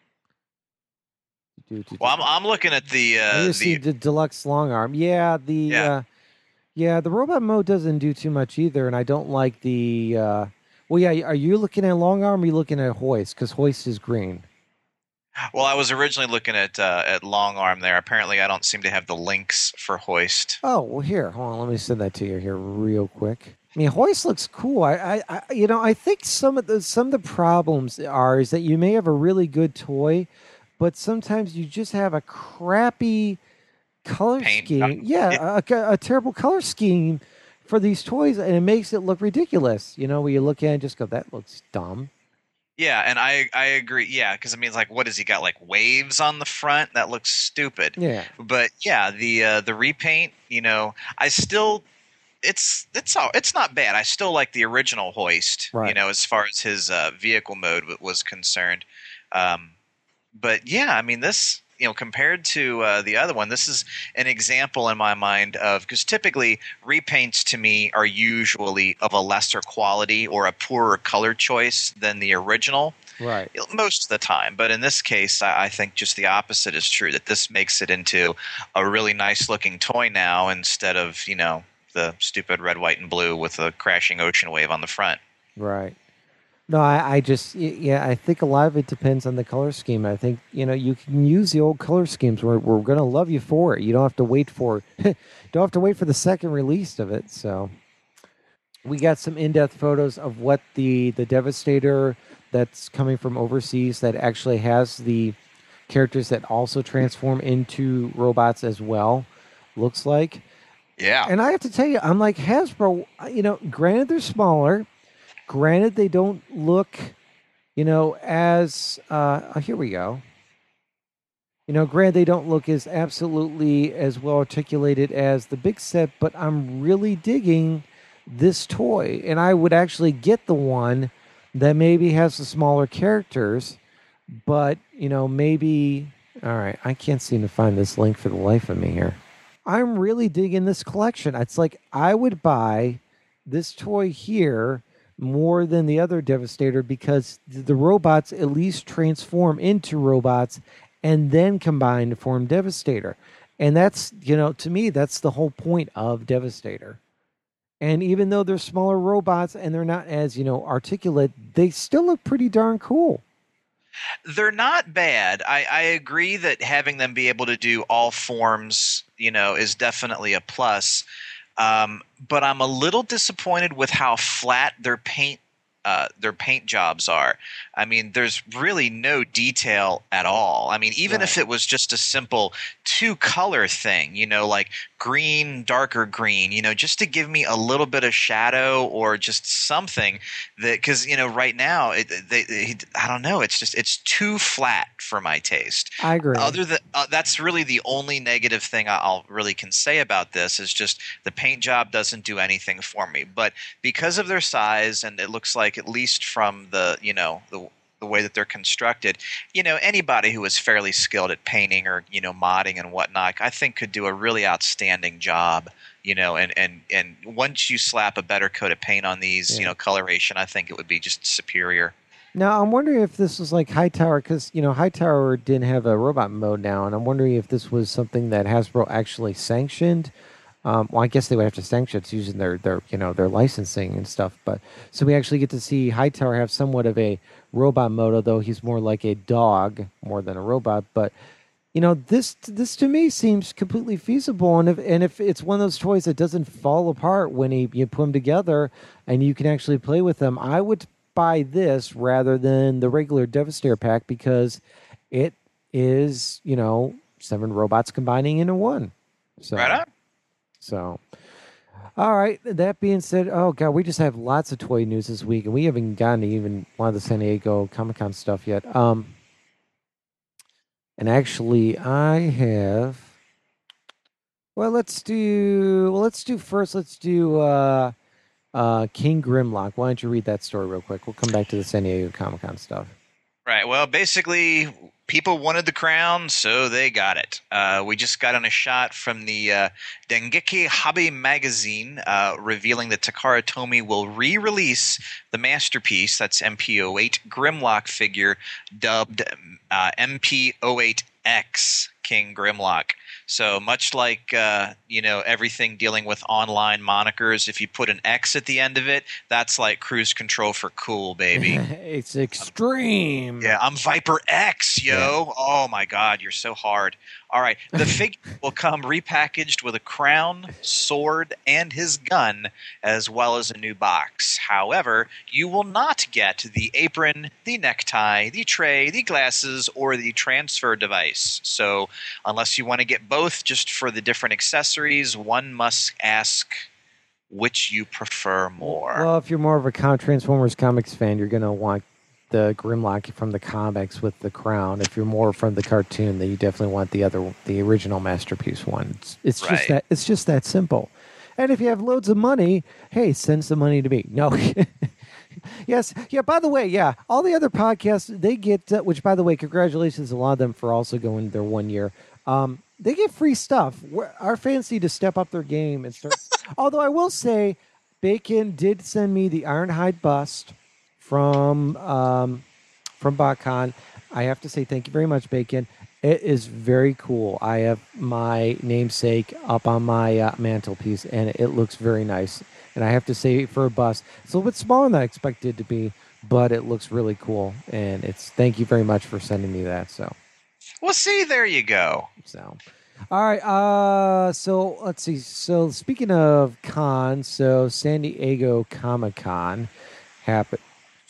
Well, I'm looking at You see the deluxe long arm. Yeah, the robot mode doesn't do too much either, and I don't like the. Well, yeah, are you looking at long arm? Or are you looking at hoist? Because hoist is green. Well, I was originally looking at long arm there. Apparently, I don't seem to have the links for hoist. Oh well, here, hold on. Let me send that to you here real quick. I mean, hoist looks cool. I think some of the problems is that you may have a really good toy, but sometimes you just have a crappy color scheme. Yeah, a terrible color scheme for these toys, and it makes it look ridiculous. Where you look at it and just go, that looks dumb. Yeah, and I agree. Yeah, because I mean, like, what has he got? Like waves on the front? That looks stupid. Yeah. But yeah, the repaint. I still it's not bad. I still like the original hoist. Right. As far as his vehicle mode was concerned. But yeah, I mean this. Compared to the other one, this is an example in my mind of, because typically repaints to me are usually of a lesser quality or a poorer color choice than the original. Right. Most of the time. But in this case, I think just the opposite is true, that this makes it into a really nice looking toy now instead of, the stupid red, white, and blue with a crashing ocean wave on the front. Right. No, I I think a lot of it depends on the color scheme. I think, you can use the old color schemes. We're going to love you for it. You don't have to wait for the second release of it. So we got some in-depth photos of what the Devastator that's coming from overseas that actually has the characters that also transform into robots as well looks like. Yeah. And I have to tell you, I'm like Hasbro, granted they're smaller. Granted, they don't look, as here we go. Granted, they don't look as absolutely as well articulated as the big set, but I'm really digging this toy, and I would actually get the one that maybe has the smaller characters, but maybe. All right, I can't seem to find this link for the life of me here. I'm really digging this collection. It's like I would buy this toy here more than the other Devastator because the robots at least transform into robots and then combine to form Devastator. And that's, to me, that's the whole point of Devastator. And even though they're smaller robots and they're not as, articulate, they still look pretty darn cool. They're not bad. I agree that having them be able to do all forms, is definitely a plus. But I'm a little disappointed with how flat their paint jobs are. I mean, there's really no detail at all. I mean, even if it was just a simple two-color thing, like green, darker green, just to give me a little bit of shadow or just something that, because, right now, I don't know, it's too flat for my taste. I agree. Other than that's really the only negative thing I'll really can say about this is just the paint job doesn't do anything for me. But because of their size, and it looks like, at least from the way that they're constructed, anybody who is fairly skilled at painting or modding and whatnot, I think could do a really outstanding job. And once you slap a better coat of paint on these, coloration, I think it would be just superior. Now, I'm wondering if this was like Hightower, because, Hightower didn't have a robot mode now, and I'm wondering if this was something that Hasbro actually sanctioned. Well, I guess they would have to sanction it using their licensing and stuff. But so we actually get to see Hightower have somewhat of a robot mode, although he's more like a dog more than a robot. But this to me seems completely feasible. And if it's one of those toys that doesn't fall apart when you put them together, and you can actually play with them, I would buy this rather than the regular Devastator pack because it is 7 robots combining into one. So. Right on. So, all right. That being said, oh god, we just have lots of toy news this week, and we haven't gotten to even one of the San Diego Comic-Con stuff yet. And actually, I have. Well, let's do first. Let's do King Grimlock. Why don't you read that story real quick? We'll come back to the San Diego Comic-Con stuff. Right. Well, basically, people wanted the crown, so they got it. We just got on a shot from the Dengeki Hobby magazine revealing that Takara Tomy will re-release the masterpiece, that's MP08 Grimlock figure, dubbed MP08X King Grimlock. So much like everything dealing with online monikers, if you put an X at the end of it, that's like cruise control for cool, baby. It's extreme. Yeah, I'm Viper X, yo. Yeah. Oh my God, you're so hard. All right, the figure will come repackaged with a crown, sword, and his gun, as well as a new box. However, you will not get the apron, the necktie, the tray, the glasses, or the transfer device. So, unless you want to get both just for the different accessories, one must ask which you prefer more. Well, if you're more of a Transformers comics fan, you're going to want the Grimlock from the comics with the crown. If you're more from the cartoon, then you definitely want the original masterpiece one. It's Right. just that simple. And if you have loads of money, hey, send some money to me. No. Yes. Yeah. By the way, yeah, all the other podcasts they get, which by the way, congratulations to a lot of them for also going their 1 year. They get free stuff. Our fans need to step up their game and start. Although I will say, Bacon did send me the Ironhide bust from BotCon. I have to say thank you very much, Bacon. It is very cool. I have my namesake up on my mantelpiece, and it looks very nice. And I have to say, for a bust, it's a little bit smaller than I expected it to be, but it looks really cool. And thank you very much for sending me that. Well, see, there you go. All right. So let's see. So speaking of cons, so San Diego Comic-Con happened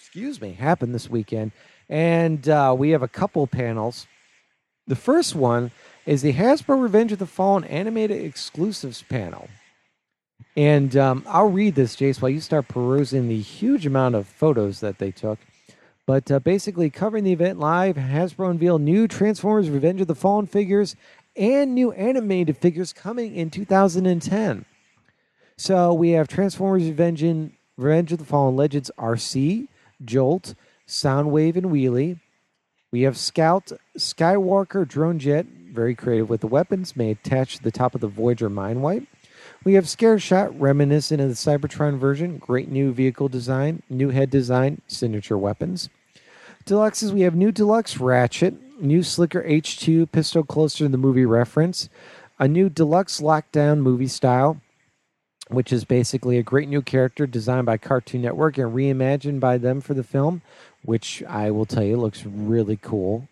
this weekend, and we have a couple panels. The first one is the Hasbro Revenge of the Fallen animated exclusives panel. And I'll read this, Jace, while you start perusing the huge amount of photos that they took. But basically, covering the event live, Hasbro unveiled new Transformers Revenge of the Fallen figures and new animated figures coming in 2010. So we have Transformers Revenge of the Fallen Legends RC, Jolt, Soundwave, and Wheelie. We have Scout, Skywalker, Drone Jet, very creative with the weapons, may attach to the top of the Voyager Mindwipe. We have Scareshot, reminiscent of the Cybertron version, great new vehicle design, new head design, signature weapons. Deluxes, we have new Deluxe Ratchet, new Slicker H2 pistol closer to the movie reference, a new Deluxe Lockdown movie style, which is basically a great new character designed by Cartoon Network and reimagined by them for the film, which I will tell you looks really cool.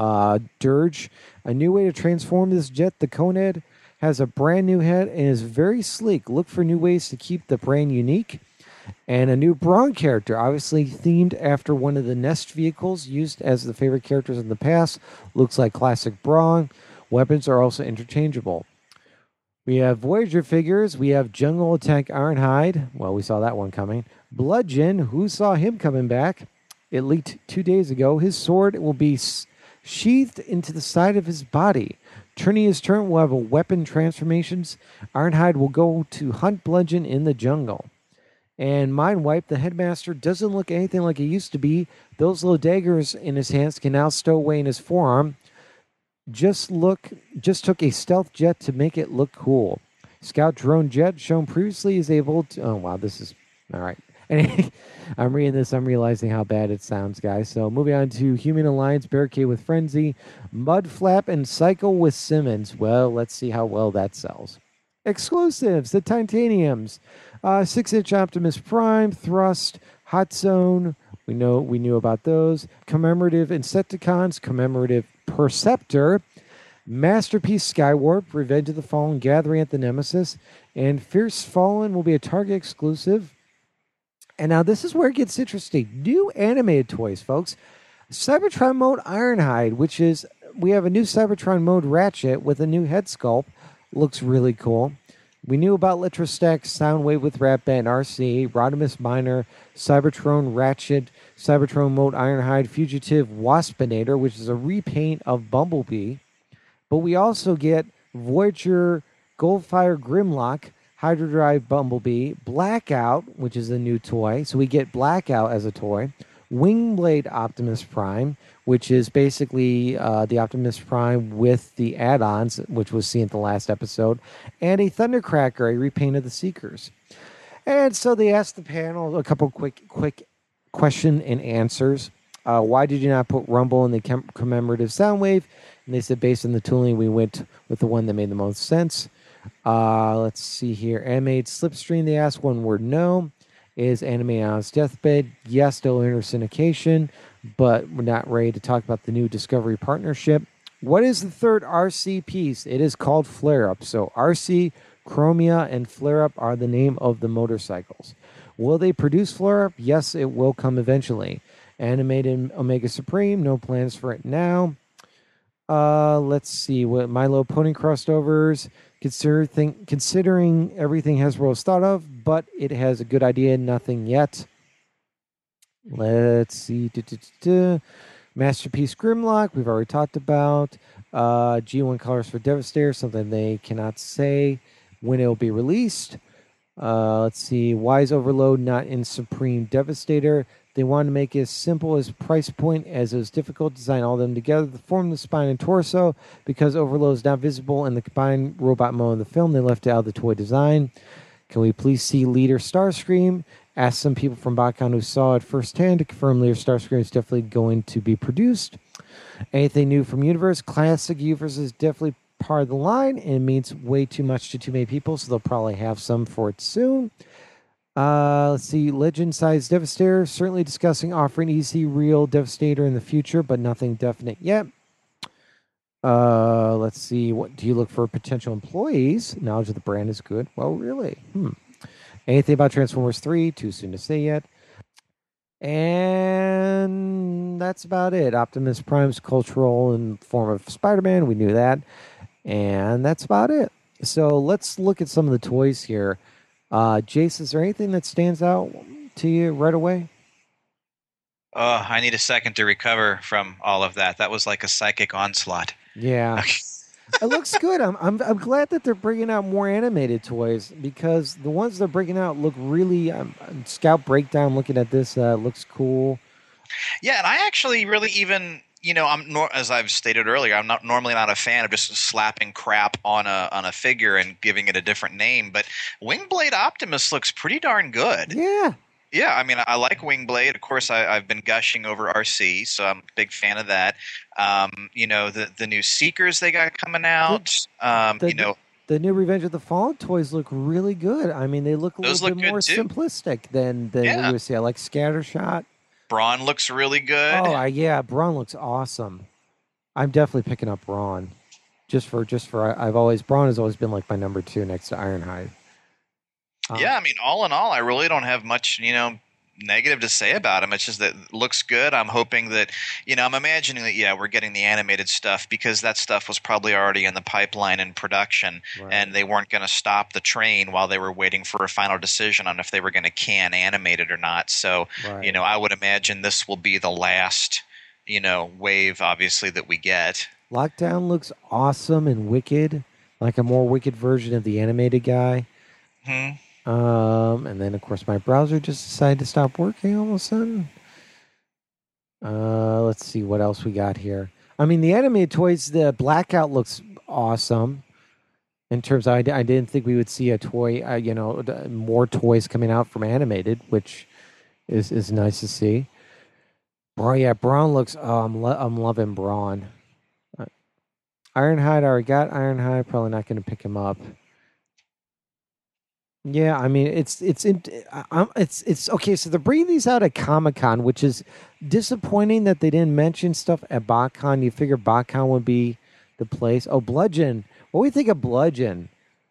Dirge, a new way to transform this jet, the Conehead, has a brand new head and is very sleek. Look for new ways to keep the brand unique. And a new Brawn character, obviously themed after one of the Nest vehicles used as the favorite characters in the past. Looks like classic Brawn. Weapons are also interchangeable. We have Voyager figures. We have Jungle Attack Ironhide. Well, we saw that one coming. Bludgeon, who saw him coming back? It leaked 2 days ago. His sword will be sheathed into the side of his body. Turning his turn will have a weapon transformations. Ironhide will go to hunt Bludgeon in the jungle. And Mindwipe, the headmaster, doesn't look anything like he used to be. Those little daggers in his hands can now stow away in his forearm. Just took a stealth jet to make it look cool. Scout Drone Jet, shown previously, is able to... Oh, wow, this is... All right. Anyway, I'm reading this. I'm realizing how bad it sounds, guys. So moving on to Human Alliance, Barricade with Frenzy, Mudflap, and Cycle with Simmons. Well, let's see how well that sells. Exclusives, the Titaniums. 6-inch Optimus Prime, Thrust, Hot Zone. We knew about those. Commemorative Insecticons, Commemorative Perceptor, Masterpiece Skywarp, Revenge of the Fallen, Gathering at the Nemesis, and Fierce Fallen will be a Target exclusive. And now this is where it gets interesting. New animated toys, folks. Cybertron Mode Ironhide, which is, we have a new Cybertron Mode Ratchet with a new head sculpt. Looks really cool. We knew about Litrostack, Soundwave with Ratbat and RC, Rodimus Minor, Cybertron Ratchet, Cybertron Mode Ironhide, Fugitive Waspinator, which is a repaint of Bumblebee. But we also get Voyager Goldfire Grimlock, Hydrodrive Bumblebee, Blackout, which is a new toy. So we get Blackout as a toy. Wingblade Optimus Prime, which is basically the Optimus Prime with the add-ons, which was seen at the last episode, and a Thundercracker, a repaint of the Seekers. And so they asked the panel a couple quick question and answers. Why did you not put Rumble in the commemorative Soundwave? And they said based on the tooling, we went with the one that made the most sense. Let's see here. Animated Slipstream, they asked one word no. Is anime on its deathbed? Yes, still under syndication, but we're not ready to talk about the new Discovery partnership. What is the third RC piece? It is called Flare Up. So RC, Chromia, and Flare Up are the name of the motorcycles. Will they produce Flare Up? Yes, it will come eventually. Animated Omega Supreme, no plans for it now. Let's see what Milo Pony crossovers. Considering everything Hasbro has thought of, but it has a good idea, nothing yet. Let's see. Masterpiece Grimlock, we've already talked about. G1 colors for Devastator, something they cannot say when it will be released. Let's see. Why is Overload not in Supreme Devastator? They wanted to make it as simple as price point as it was difficult to design all of them together to form the spine and torso. Because Overload is not visible in the combined robot mode of the film, they left it out of the toy design. Can we please see Leader Starscream? Ask some people from BotCon who saw it firsthand to confirm Leader Starscream is definitely going to be produced. Anything new from Universe? Classic Universe is definitely part of the line, and it means way too much to too many people, so they'll probably have some for it soon. Let's see. Legend-sized Devastator. Certainly discussing offering easy, real Devastator in the future, but nothing definite yet. Let's see. What do you look for potential employees? Knowledge of the brand is good. Well, really? Anything about Transformers 3? Too soon to say yet. And that's about it. Optimus Prime's cultural in form of Spider-Man. We knew that. And that's about it. So let's look at some of the toys here. Jace, is there anything that stands out to you right away? I need a second to recover from all of that. That was like a psychic onslaught. Yeah. It looks good. I'm glad that they're bringing out more animated toys because the ones they're bringing out look really. Scout Breakdown. Looking at this, looks cool. Yeah, and I actually really even. As I've stated earlier, I'm not normally not a fan of just slapping crap on a figure and giving it a different name. But Wingblade Optimus looks pretty darn good. Yeah. Yeah, I mean, I like Wingblade. Of course, I've been gushing over RC, so I'm a big fan of that. The new Seekers they got coming out. The new Revenge of the Fallen toys look really good. I mean, they look a little bit more simplistic than what you would see. I like Scattershot. Brawn looks really good. Oh, yeah, Brawn looks awesome. I'm definitely picking up Brawn. Brawn has always been like my number 2 next to Ironhide. Yeah, I mean, all in all, I really don't have much, negative to say about him. It's just that it looks good. I'm hoping that, I'm imagining that, we're getting the animated stuff because that stuff was probably already in the pipeline in production, right. And they weren't going to stop the train while they were waiting for a final decision on if they were going to can animated or not. So, right. I would imagine this will be the last, wave, obviously, that we get. Lockdown looks awesome and wicked, like a more wicked version of the animated guy. Mm-hmm. And then, of course, my browser just decided to stop working all of a sudden. Let's see what else we got here. I mean, the animated toys, the Blackout looks awesome. In terms of, I didn't think we would see a toy, more toys coming out from animated, which is nice to see. Brawn looks, I'm loving Brawn. Ironhide, I already got Ironhide, probably not going to pick him up. Yeah, I mean it's okay. So they're bringing these out at Comic-Con, which is disappointing that they didn't mention stuff at BotCon. You figure BotCon would be the place. Oh, Bludgeon. What do we think of Bludgeon?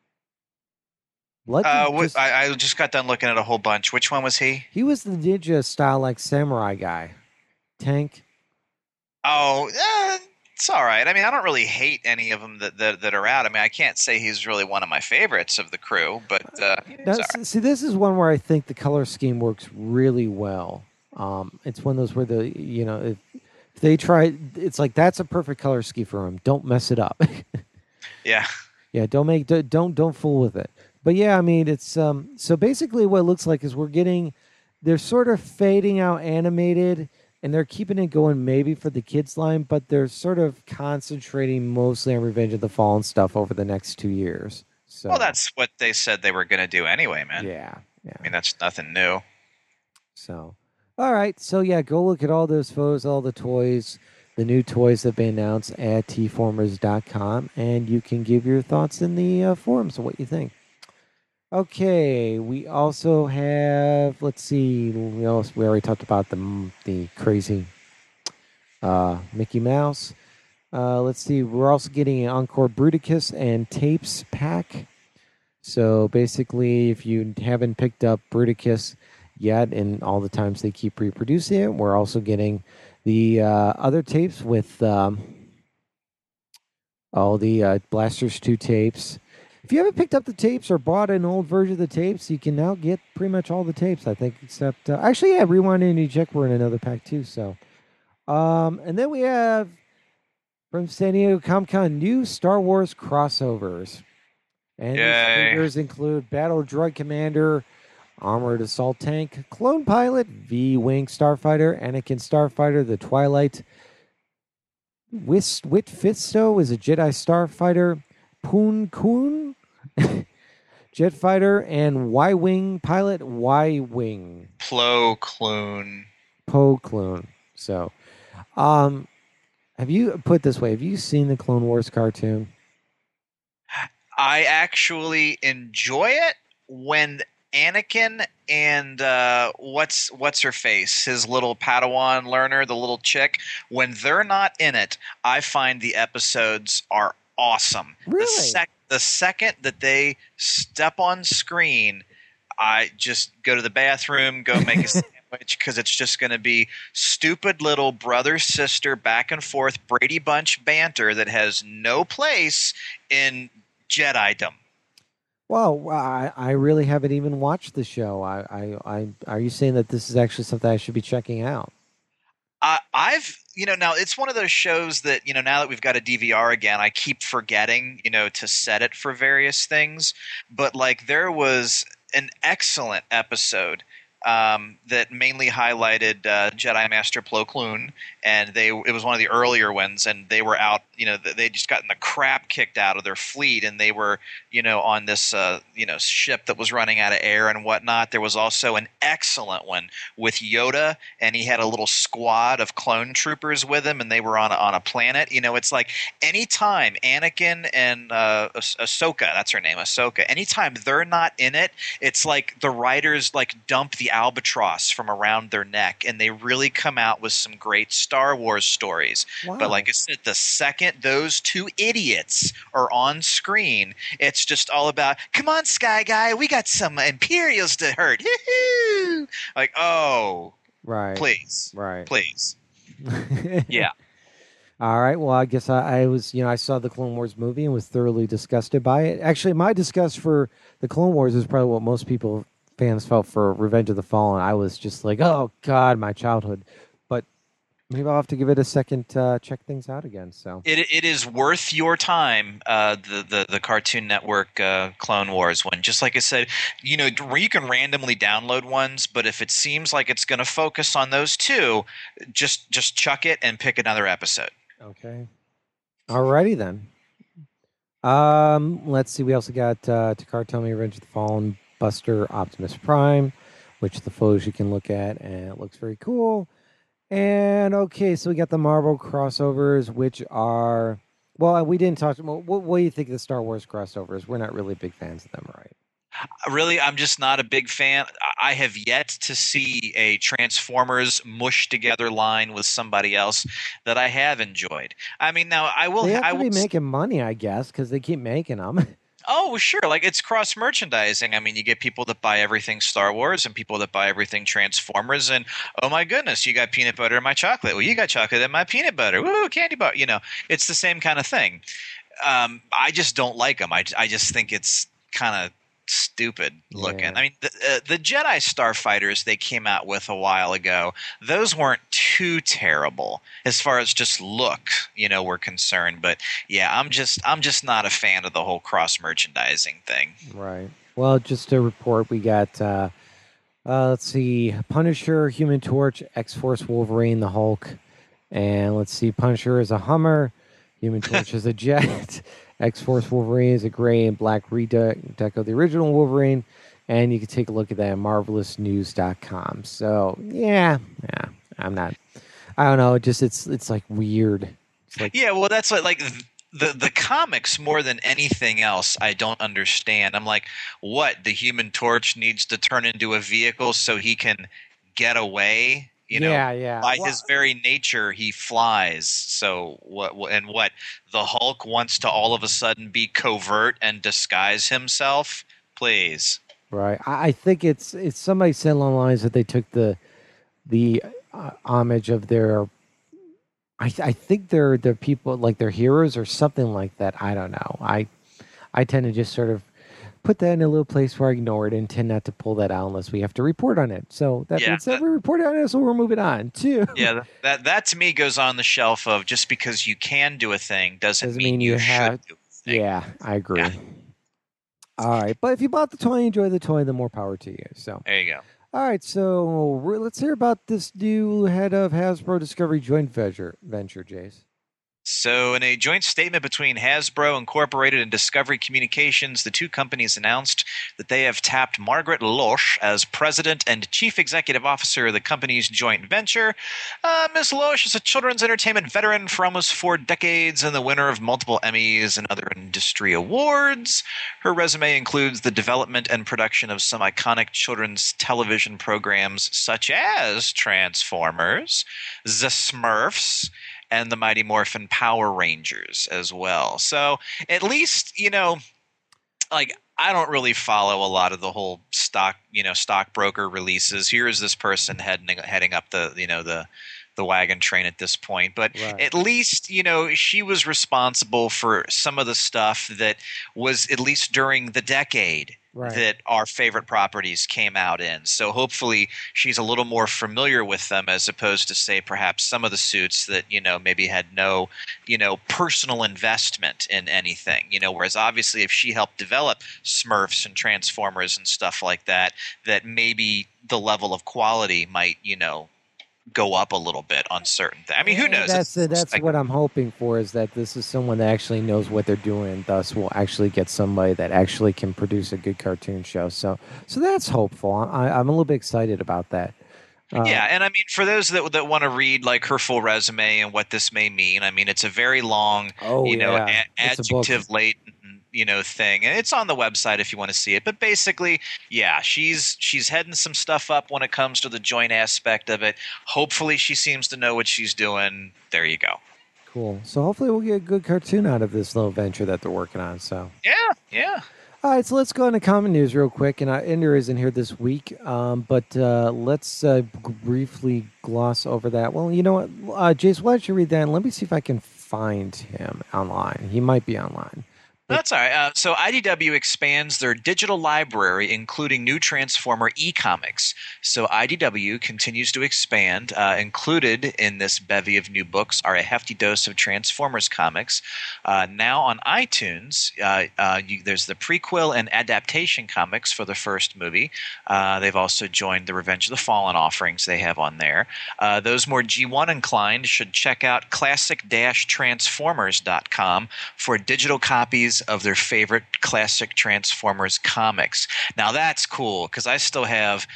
I just got done looking at a whole bunch. Which one was he? He was the ninja style, like samurai guy, tank. Oh, it's all right. I mean, I don't really hate any of them that are out. I mean, I can't say he's really one of my favorites of the crew, but see, this is one where I think the color scheme works really well. It's one of those where if they try, it's like that's a perfect color scheme for him. Don't mess it up. Yeah. Don't fool with it. But yeah, I mean, it's so basically what it looks like is we're getting they're sort of fading out animated, and they're keeping it going maybe for the kids line, but they're sort of concentrating mostly on Revenge of the Fallen stuff over the next 2 years. Well, So that's what they said they were going to do anyway, man. yeah, I yeah. mean, that's nothing new. So all right, so yeah, go look at all those photos, all the toys, the new toys that have been announced at tformers.com, and you can give your thoughts in the forums of what you think. Okay, we also have. Let's see. We already talked about the crazy Mickey Mouse. Let's see. We're also getting an Encore Bruticus and Tapes pack. So basically, if you haven't picked up Bruticus yet, and all the times they keep reproducing it, we're also getting the other tapes with all the Blasters 2 tapes. If you haven't picked up the tapes or bought an old version of the tapes, you can now get pretty much all the tapes, I think, except actually, yeah, Rewind and Eject were in another pack too. So, and then we have from San Diego Comic Con new Star Wars crossovers, and these Yay. figures include Battle Droid Commander, Armored Assault Tank, Clone Pilot, V-Wing Starfighter, Anakin Starfighter, the Twilight, Wit Fisto is a Jedi Starfighter, Poon Koon, Jet Fighter, and Y-Wing Pilot, Y-Wing. Plo Kloon. Poe Kloon. So, have you, put it this way, have you seen the Clone Wars cartoon? I actually enjoy it when Anakin and what's her face, his little Padawan learner, the little chick, when they're not in it, I find the episodes are awesome. Really? The second that they step on screen, I just go to the bathroom, go make a sandwich, because it's just going to be stupid little brother sister back and forth Brady Bunch banter that has no place in Jedidom. Well, I really haven't even watched the show. Are you saying that this is actually something I should be checking out? I've, now it's one of those shows that, now that we've got a DVR again, I keep forgetting, to set it for various things. But like there was an excellent episode that mainly highlighted Jedi Master Plo Koon, and it was one of the earlier ones, and they were out, they just gotten the crap kicked out of their fleet, and they were, on this, ship that was running out of air and whatnot. There was also an excellent one with Yoda, and he had a little squad of clone troopers with him, and they were on a planet. It's like anytime Anakin and Ahsoka, that's her name, Ahsoka, anytime they're not in it, it's like the writers like dump the albatross from around their neck, and they really come out with some great Star Wars stories. Wow. But like I said, the second those two idiots are on screen, it's just all about, come on, Sky Guy, we got some Imperials to hurt. Like, oh, right, please, right, please. Yeah. All right. Well, I guess I was, I saw the Clone Wars movie and was thoroughly disgusted by it. Actually, my disgust for the Clone Wars is probably what most fans felt for Revenge of the Fallen. I was just like, oh God, my childhood. But maybe I'll have to give it a second, check things out again. So it is worth your time. The Cartoon Network Clone Wars one, just like I said, you can randomly download ones, but if it seems like it's going to focus on those two, just chuck it and pick another episode. Okay. Alrighty then. Let's see. We also got Takara Tomy, Revenge of the Fallen, Buster, Optimus Prime, which the photos you can look at, and it looks very cool. And okay, so we got the Marvel crossovers, which are, well, we didn't talk about, what do you think of the Star Wars crossovers? We're not really big fans of them, right? Really, I'm just not a big fan. I have yet to see a Transformers mush together line with somebody else that I have enjoyed. I mean, now I will. They have to be making money, I guess, because they keep making them. Oh, sure. Like it's cross merchandising. I mean, you get people that buy everything Star Wars and people that buy everything Transformers. And oh my goodness, you got peanut butter in my chocolate. Well, you got chocolate in my peanut butter. Woo, candy bar. It's the same kind of thing. I just don't like them. I just think it's kind of stupid looking. Yeah. I mean, the Jedi Starfighters they came out with a while ago, those weren't too terrible as far as just look, were concerned. But yeah, I'm just not a fan of the whole cross merchandising thing. Right. Well, just to report, we got Let's see, Punisher, Human Torch, X-Force, Wolverine, the Hulk, and let's see, Punisher is a Hummer, Human Torch is a jet, X-Force Wolverine is a gray and black redeco of the original Wolverine, and you can take a look at that at marvelousnews.com. So yeah, I don't know, it's like weird. It's like Yeah, well, that's like the comics more than anything else. I don't understand. I'm like, what? The Human Torch needs to turn into a vehicle so he can get away. yeah. By Well, his very nature, he flies. So what? And what? The Hulk wants to all of a sudden be covert and disguise himself. Please. right. I think it's somebody said along the lines that they took the homage of their. I think they're people like their heroes or something like that. I don't know. I tend to just sort of put that in a little place where I ignore it and tend not to pull that out unless we have to report on it. So that Yeah. being said, we reported on it, so we're moving on too. Yeah, that to me goes on the shelf of just because you can do a thing doesn't Doesn't mean mean you you should have. do a thing. Yeah, I agree. Yeah. All right, but if you bought the toy, enjoy the toy, the more power to you. So, There you go. all right, so let's hear about this new head of Hasbro Discovery joint venture, Jace. So, in a joint statement between Hasbro Incorporated and Discovery Communications, the two companies announced that they have tapped Margaret Loesch as president and chief executive officer of the company's joint venture. Ms. Loesch is a children's entertainment veteran for almost 4 decades and the winner of multiple Emmys and other industry awards. Her resume includes the development and production of some iconic children's television programs such as Transformers, The Smurfs, and the Mighty Morphin Power Rangers as well. So at least, like I don't really follow a lot of the whole stockbroker releases. Here is this person heading up the wagon train at this point, but Right. at least she was responsible for some of the stuff that was at least during the decade Right. that our favorite properties came out in. So hopefully she's a little more familiar with them as opposed to say perhaps some of the suits that maybe had no personal investment in anything. Whereas obviously if she helped develop Smurfs and Transformers and stuff like that maybe the level of quality might go up a little bit on certain things. I mean, who knows? That's what I'm hoping for, is that this is someone that actually knows what they're doing, and thus will actually get somebody that actually can produce a good cartoon show. So that's hopeful. I'm a little bit excited about that. Yeah, and I mean, for those that want to read like her full resume and what this may mean, I mean, it's a very long, It's a book. adjective laden, thing, and it's on the website if you want to see it. But basically, yeah, she's heading some stuff up when it comes to the joint aspect of it. Hopefully, she seems to know what she's doing. There you go. Cool. So hopefully we'll get a good cartoon out of this little venture that they're working on. So Yeah. all right, so let's go into common news real quick. And Ender isn't here this week, but let's briefly gloss over that. Well, you know what, Jace, why don't you read that? And let me see if I can find him online. He might be online. That's all right. So IDW expands their digital library, including new Transformer e-comics. So IDW continues to expand. Included in this bevy of new books are a hefty dose of Transformers comics. Now on iTunes, there's the prequel and adaptation comics for the first movie. They've also joined the Revenge of the Fallen offerings they have on there. Those more G1 inclined should check out classic-transformers.com for digital copies of their favorite classic Transformers comics. Now that's cool because I still have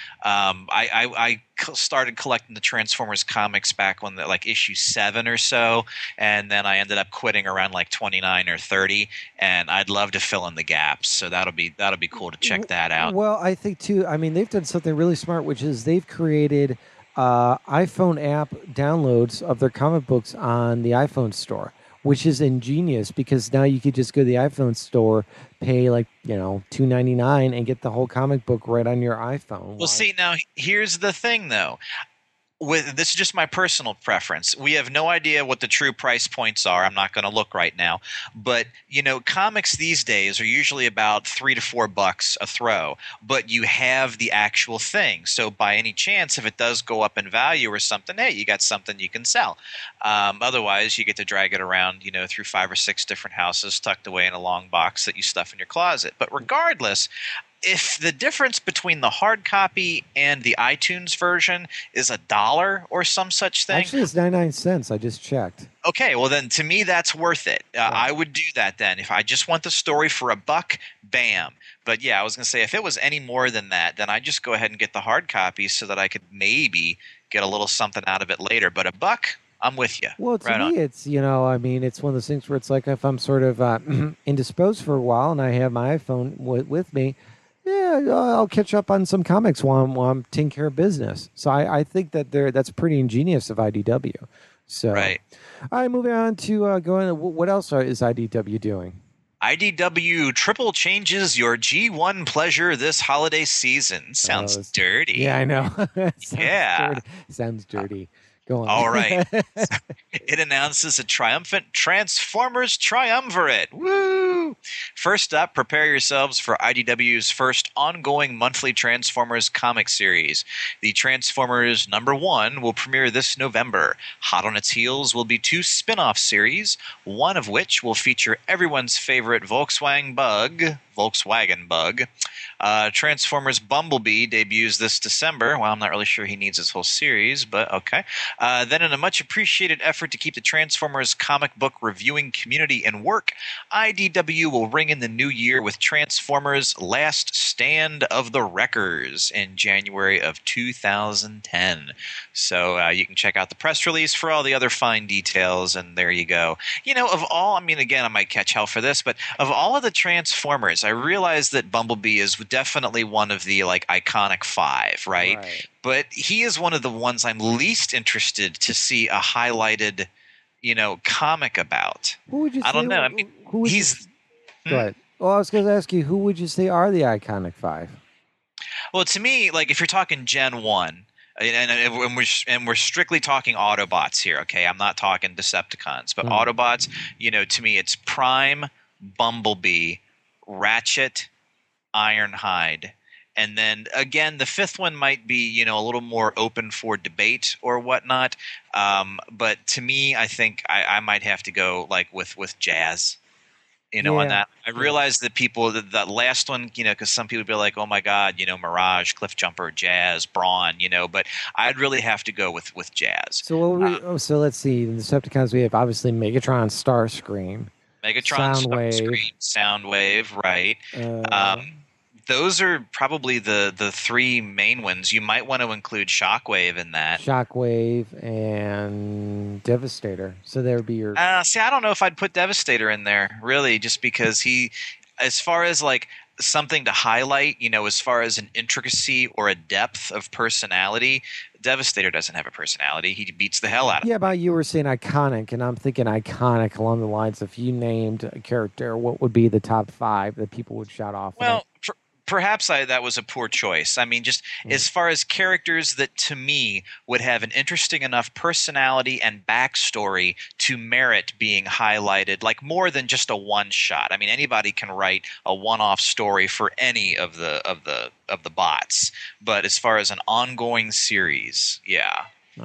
I started collecting the Transformers comics back when like issue 7 or so, and then I ended up quitting around like 29 or 30, and I'd love to fill in the gaps. So that'll be cool to check that out. Well, I think too, I mean, they've done something really smart, which is they've created iPhone app downloads of their comic books on the iPhone store, which is ingenious because now you could just go to the iPhone store, pay like, $2.99 and get the whole comic book right on your iPhone. Well, see, now here's the thing though. This is just my personal preference. We have no idea what the true price points are. I'm not going to look right now, but comics these days are usually about $3 to $4 a throw. But you have the actual thing, so by any chance, if it does go up in value or something, hey, you got something you can sell. Otherwise, you get to drag it around, through 5 or 6 different houses, tucked away in a long box that you stuff in your closet. But regardless, if the difference between the hard copy and the iTunes version is $1 or some such thing, Actually, it's 99 cents. I just checked. okay, well then to me that's worth it. I would do that then. If I just want the story for $1, bam. But yeah, I was going to say if it was any more than that, then I just go ahead and get the hard copy so that I could maybe get a little something out of it later. But $1, I'm with you. Well, to Right me, on. it's, I mean, it's one of those things where it's like if I'm sort of indisposed for a while and I have my iPhone with me, yeah, I'll catch up on some comics while I'm taking care of business. So I think that that's pretty ingenious of IDW. So, Right. all right, moving on to going. What else is IDW doing? IDW triple changes your G1 pleasure this holiday season. Sounds dirty. Yeah, I know. Yeah. Sounds dirty. Go on. All right. It announces a triumphant Transformers triumvirate. Woo! First up, prepare yourselves for IDW's first ongoing monthly Transformers comic series. The Transformers #1 will premiere this November. Hot on its heels will be 2 spin-off series, one of which will feature everyone's favorite Volkswagen Bug. Transformers Bumblebee debuts this December. Well, I'm not really sure he needs his whole series, but okay. Then, in a much appreciated effort to keep the Transformers comic book reviewing community in work, IDW will ring in the new year with Transformers Last Stand of the Wreckers in January of 2010. So you can check out the press release for all the other fine details, and there you go. Of all, I mean, again, I might catch hell for this, but of all of the Transformers, I realize that Bumblebee is definitely one of the iconic 5, right? But he is one of the ones I'm least interested to see a highlighted, comic about. Who would you say? I don't know. I mean, he's. Go ahead. Well, I was going to ask you, who would you say are the iconic 5? Well, to me, if you're talking Gen 1, and we're strictly talking Autobots here, okay? I'm not talking Decepticons, but Autobots, to me it's Prime, Bumblebee, Ratchet, Ironhide. And then again, the 5th one might be, a little more open for debate or whatnot. But to me, I think I might have to go with Jazz. On that. I realize that people, that last one, because some people would be like, oh my God, Mirage, Cliffjumper, Jazz, Brawn, but I'd really have to go with Jazz. So so let's see. In the Decepticons, we have obviously Megatron, Starscream. Megatron, Soundwave, right. Those are probably the 3 main ones. You might want to include Shockwave in that. Shockwave and Devastator. So there would be your... See, I don't know if I'd put Devastator in there, really, just because he, as far as something to highlight, as far as an intricacy or a depth of personality, Devastator doesn't have a personality. He beats the hell out of it. Yeah, but you were saying iconic, and I'm thinking iconic along the lines of, if you named a character, what would be the top 5 that people would shout off? Well, perhaps that was a poor choice. I mean, just as far as characters that to me would have an interesting enough personality and backstory to merit being highlighted, more than just a one shot. I mean, anybody can write a one-off story for any of the bots, but as far as an ongoing series, yeah.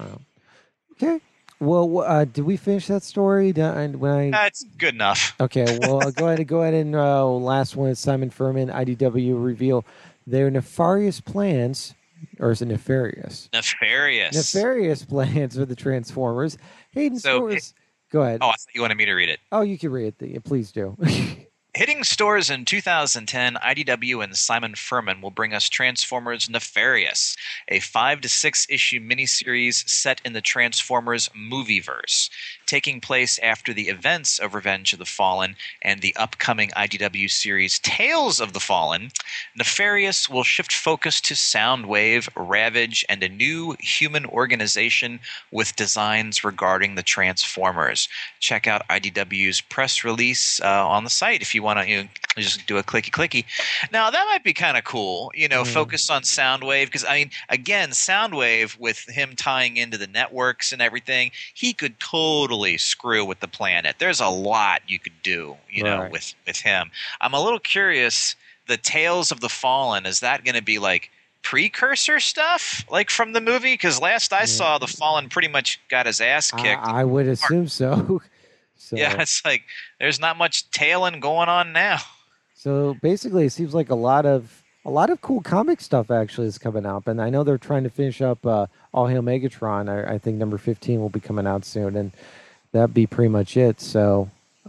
Okay. Well, did we finish that story? That's good enough. Okay. Well, go ahead and last one is Simon Furman. IDW reveal their nefarious plans, or is it nefarious? Nefarious plans for the Transformers. Hayden Stores. Go ahead. Oh, I thought you wanted me to read it. Oh, you can read it. Please do. Hitting stores in 2010, IDW and Simon Furman will bring us Transformers Nefarious, a 5 to 6 issue miniseries set in the Transformers movieverse. Taking place after the events of Revenge of the Fallen and the upcoming IDW series Tales of the Fallen, Nefarious will shift focus to Soundwave, Ravage, and a new human organization with designs regarding the Transformers. Check out IDW's press release on the site if you want to just do a clicky. Now, that might be kind of cool, focus on Soundwave, because, I mean, again, Soundwave, with him tying into the networks and everything, he could totally screw with the planet. There's a lot you could do, with him. I'm a little curious, the Tales of the Fallen, is that going to be precursor stuff from the movie? Because last I saw, the Fallen pretty much got his ass kicked. I would assume so. Yeah, it's there's not much tailing going on now. So basically, it seems like a lot of a lot of cool comic stuff actually is coming out. And I know they're trying to finish up All Hail Megatron. I think number 15 will be coming out soon, and that'd be pretty much it. So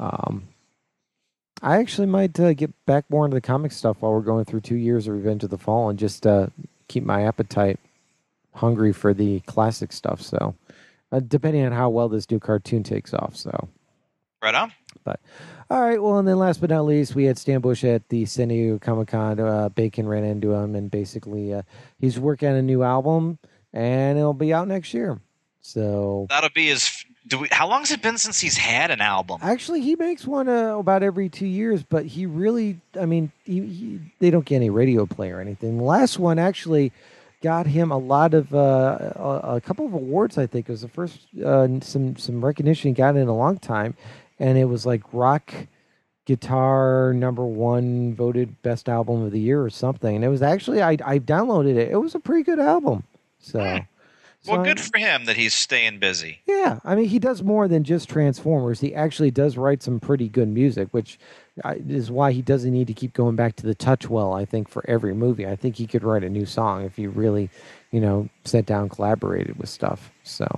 I actually might get back more into the comic stuff while we're going through 2 years of Revenge of the Fallen, just keep my appetite hungry for the classic stuff. So depending on how well this new cartoon takes off. So right on. But all right, well, and then last but not least, we had Stan Bush at the San Diego Comic-Con. Bacon ran into him, and basically he's working on a new album, and it'll be out next year. So that'll be his. How long has it been since he's had an album? Actually, he makes one about every 2 years, but he really, I mean, they don't get any radio play or anything. The last one actually got him a lot of a couple of awards. I think it was the first some recognition he got in a long time. And it was like rock guitar #1 voted best album of the year or something. And it was actually, I downloaded it. It was a pretty good album. So, well, good for him that he's staying busy. Yeah. I mean, he does more than just Transformers. He actually does write some pretty good music, which is why he doesn't need to keep going back to the Touchwell, I think, for every movie. I think he could write a new song if he really, sat down, collaborated with stuff. So.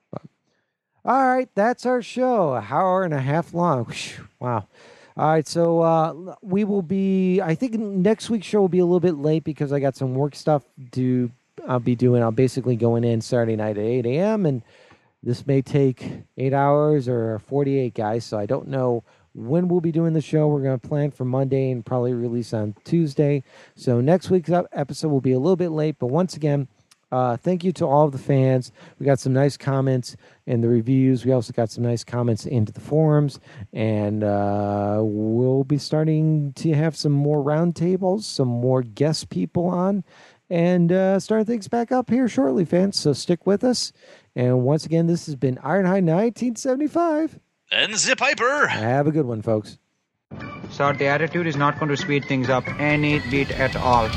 All right, that's our show. An hour and a half long. Wow. All right, so we will be, I think next week's show will be a little bit late because I got some work stuff I'll be doing. I'll basically going in Saturday night at 8 a.m., and this may take 8 hours or 48, guys, so I don't know when we'll be doing the show. We're going to plan for Monday and probably release on Tuesday. So next week's episode will be a little bit late, but once again, thank you to all of the fans. We got some nice comments in the reviews. We also got some nice comments into the forums. And we'll be starting to have some more roundtables, some more guest people on, and starting things back up here shortly, fans. So stick with us. And once again, this has been Ironhide 1975. And Zip Piper. Have a good one, folks. So the attitude is not going to speed things up any bit at all.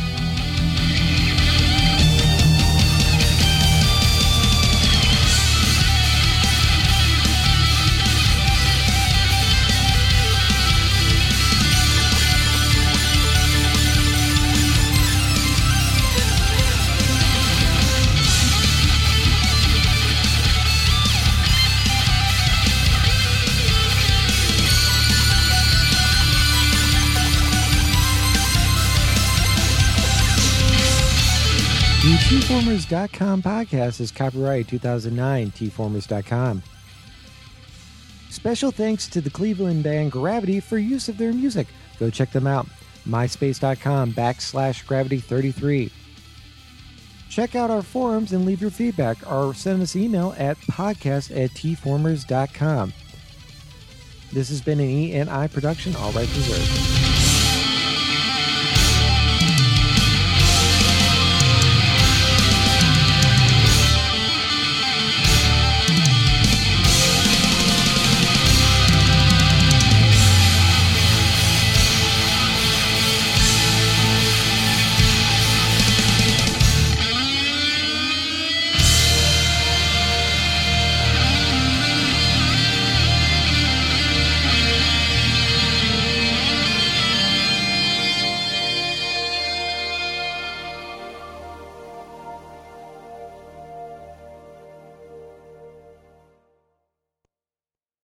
The Tformers.com podcast is copyright 2009, Tformers.com. Special thanks to the Cleveland band Gravity for use of their music. Go check them out. MySpace.com/Gravity33. Check out our forums and leave your feedback or send us an email at podcast@Tformers.com. This has been an ENI production, all rights reserved.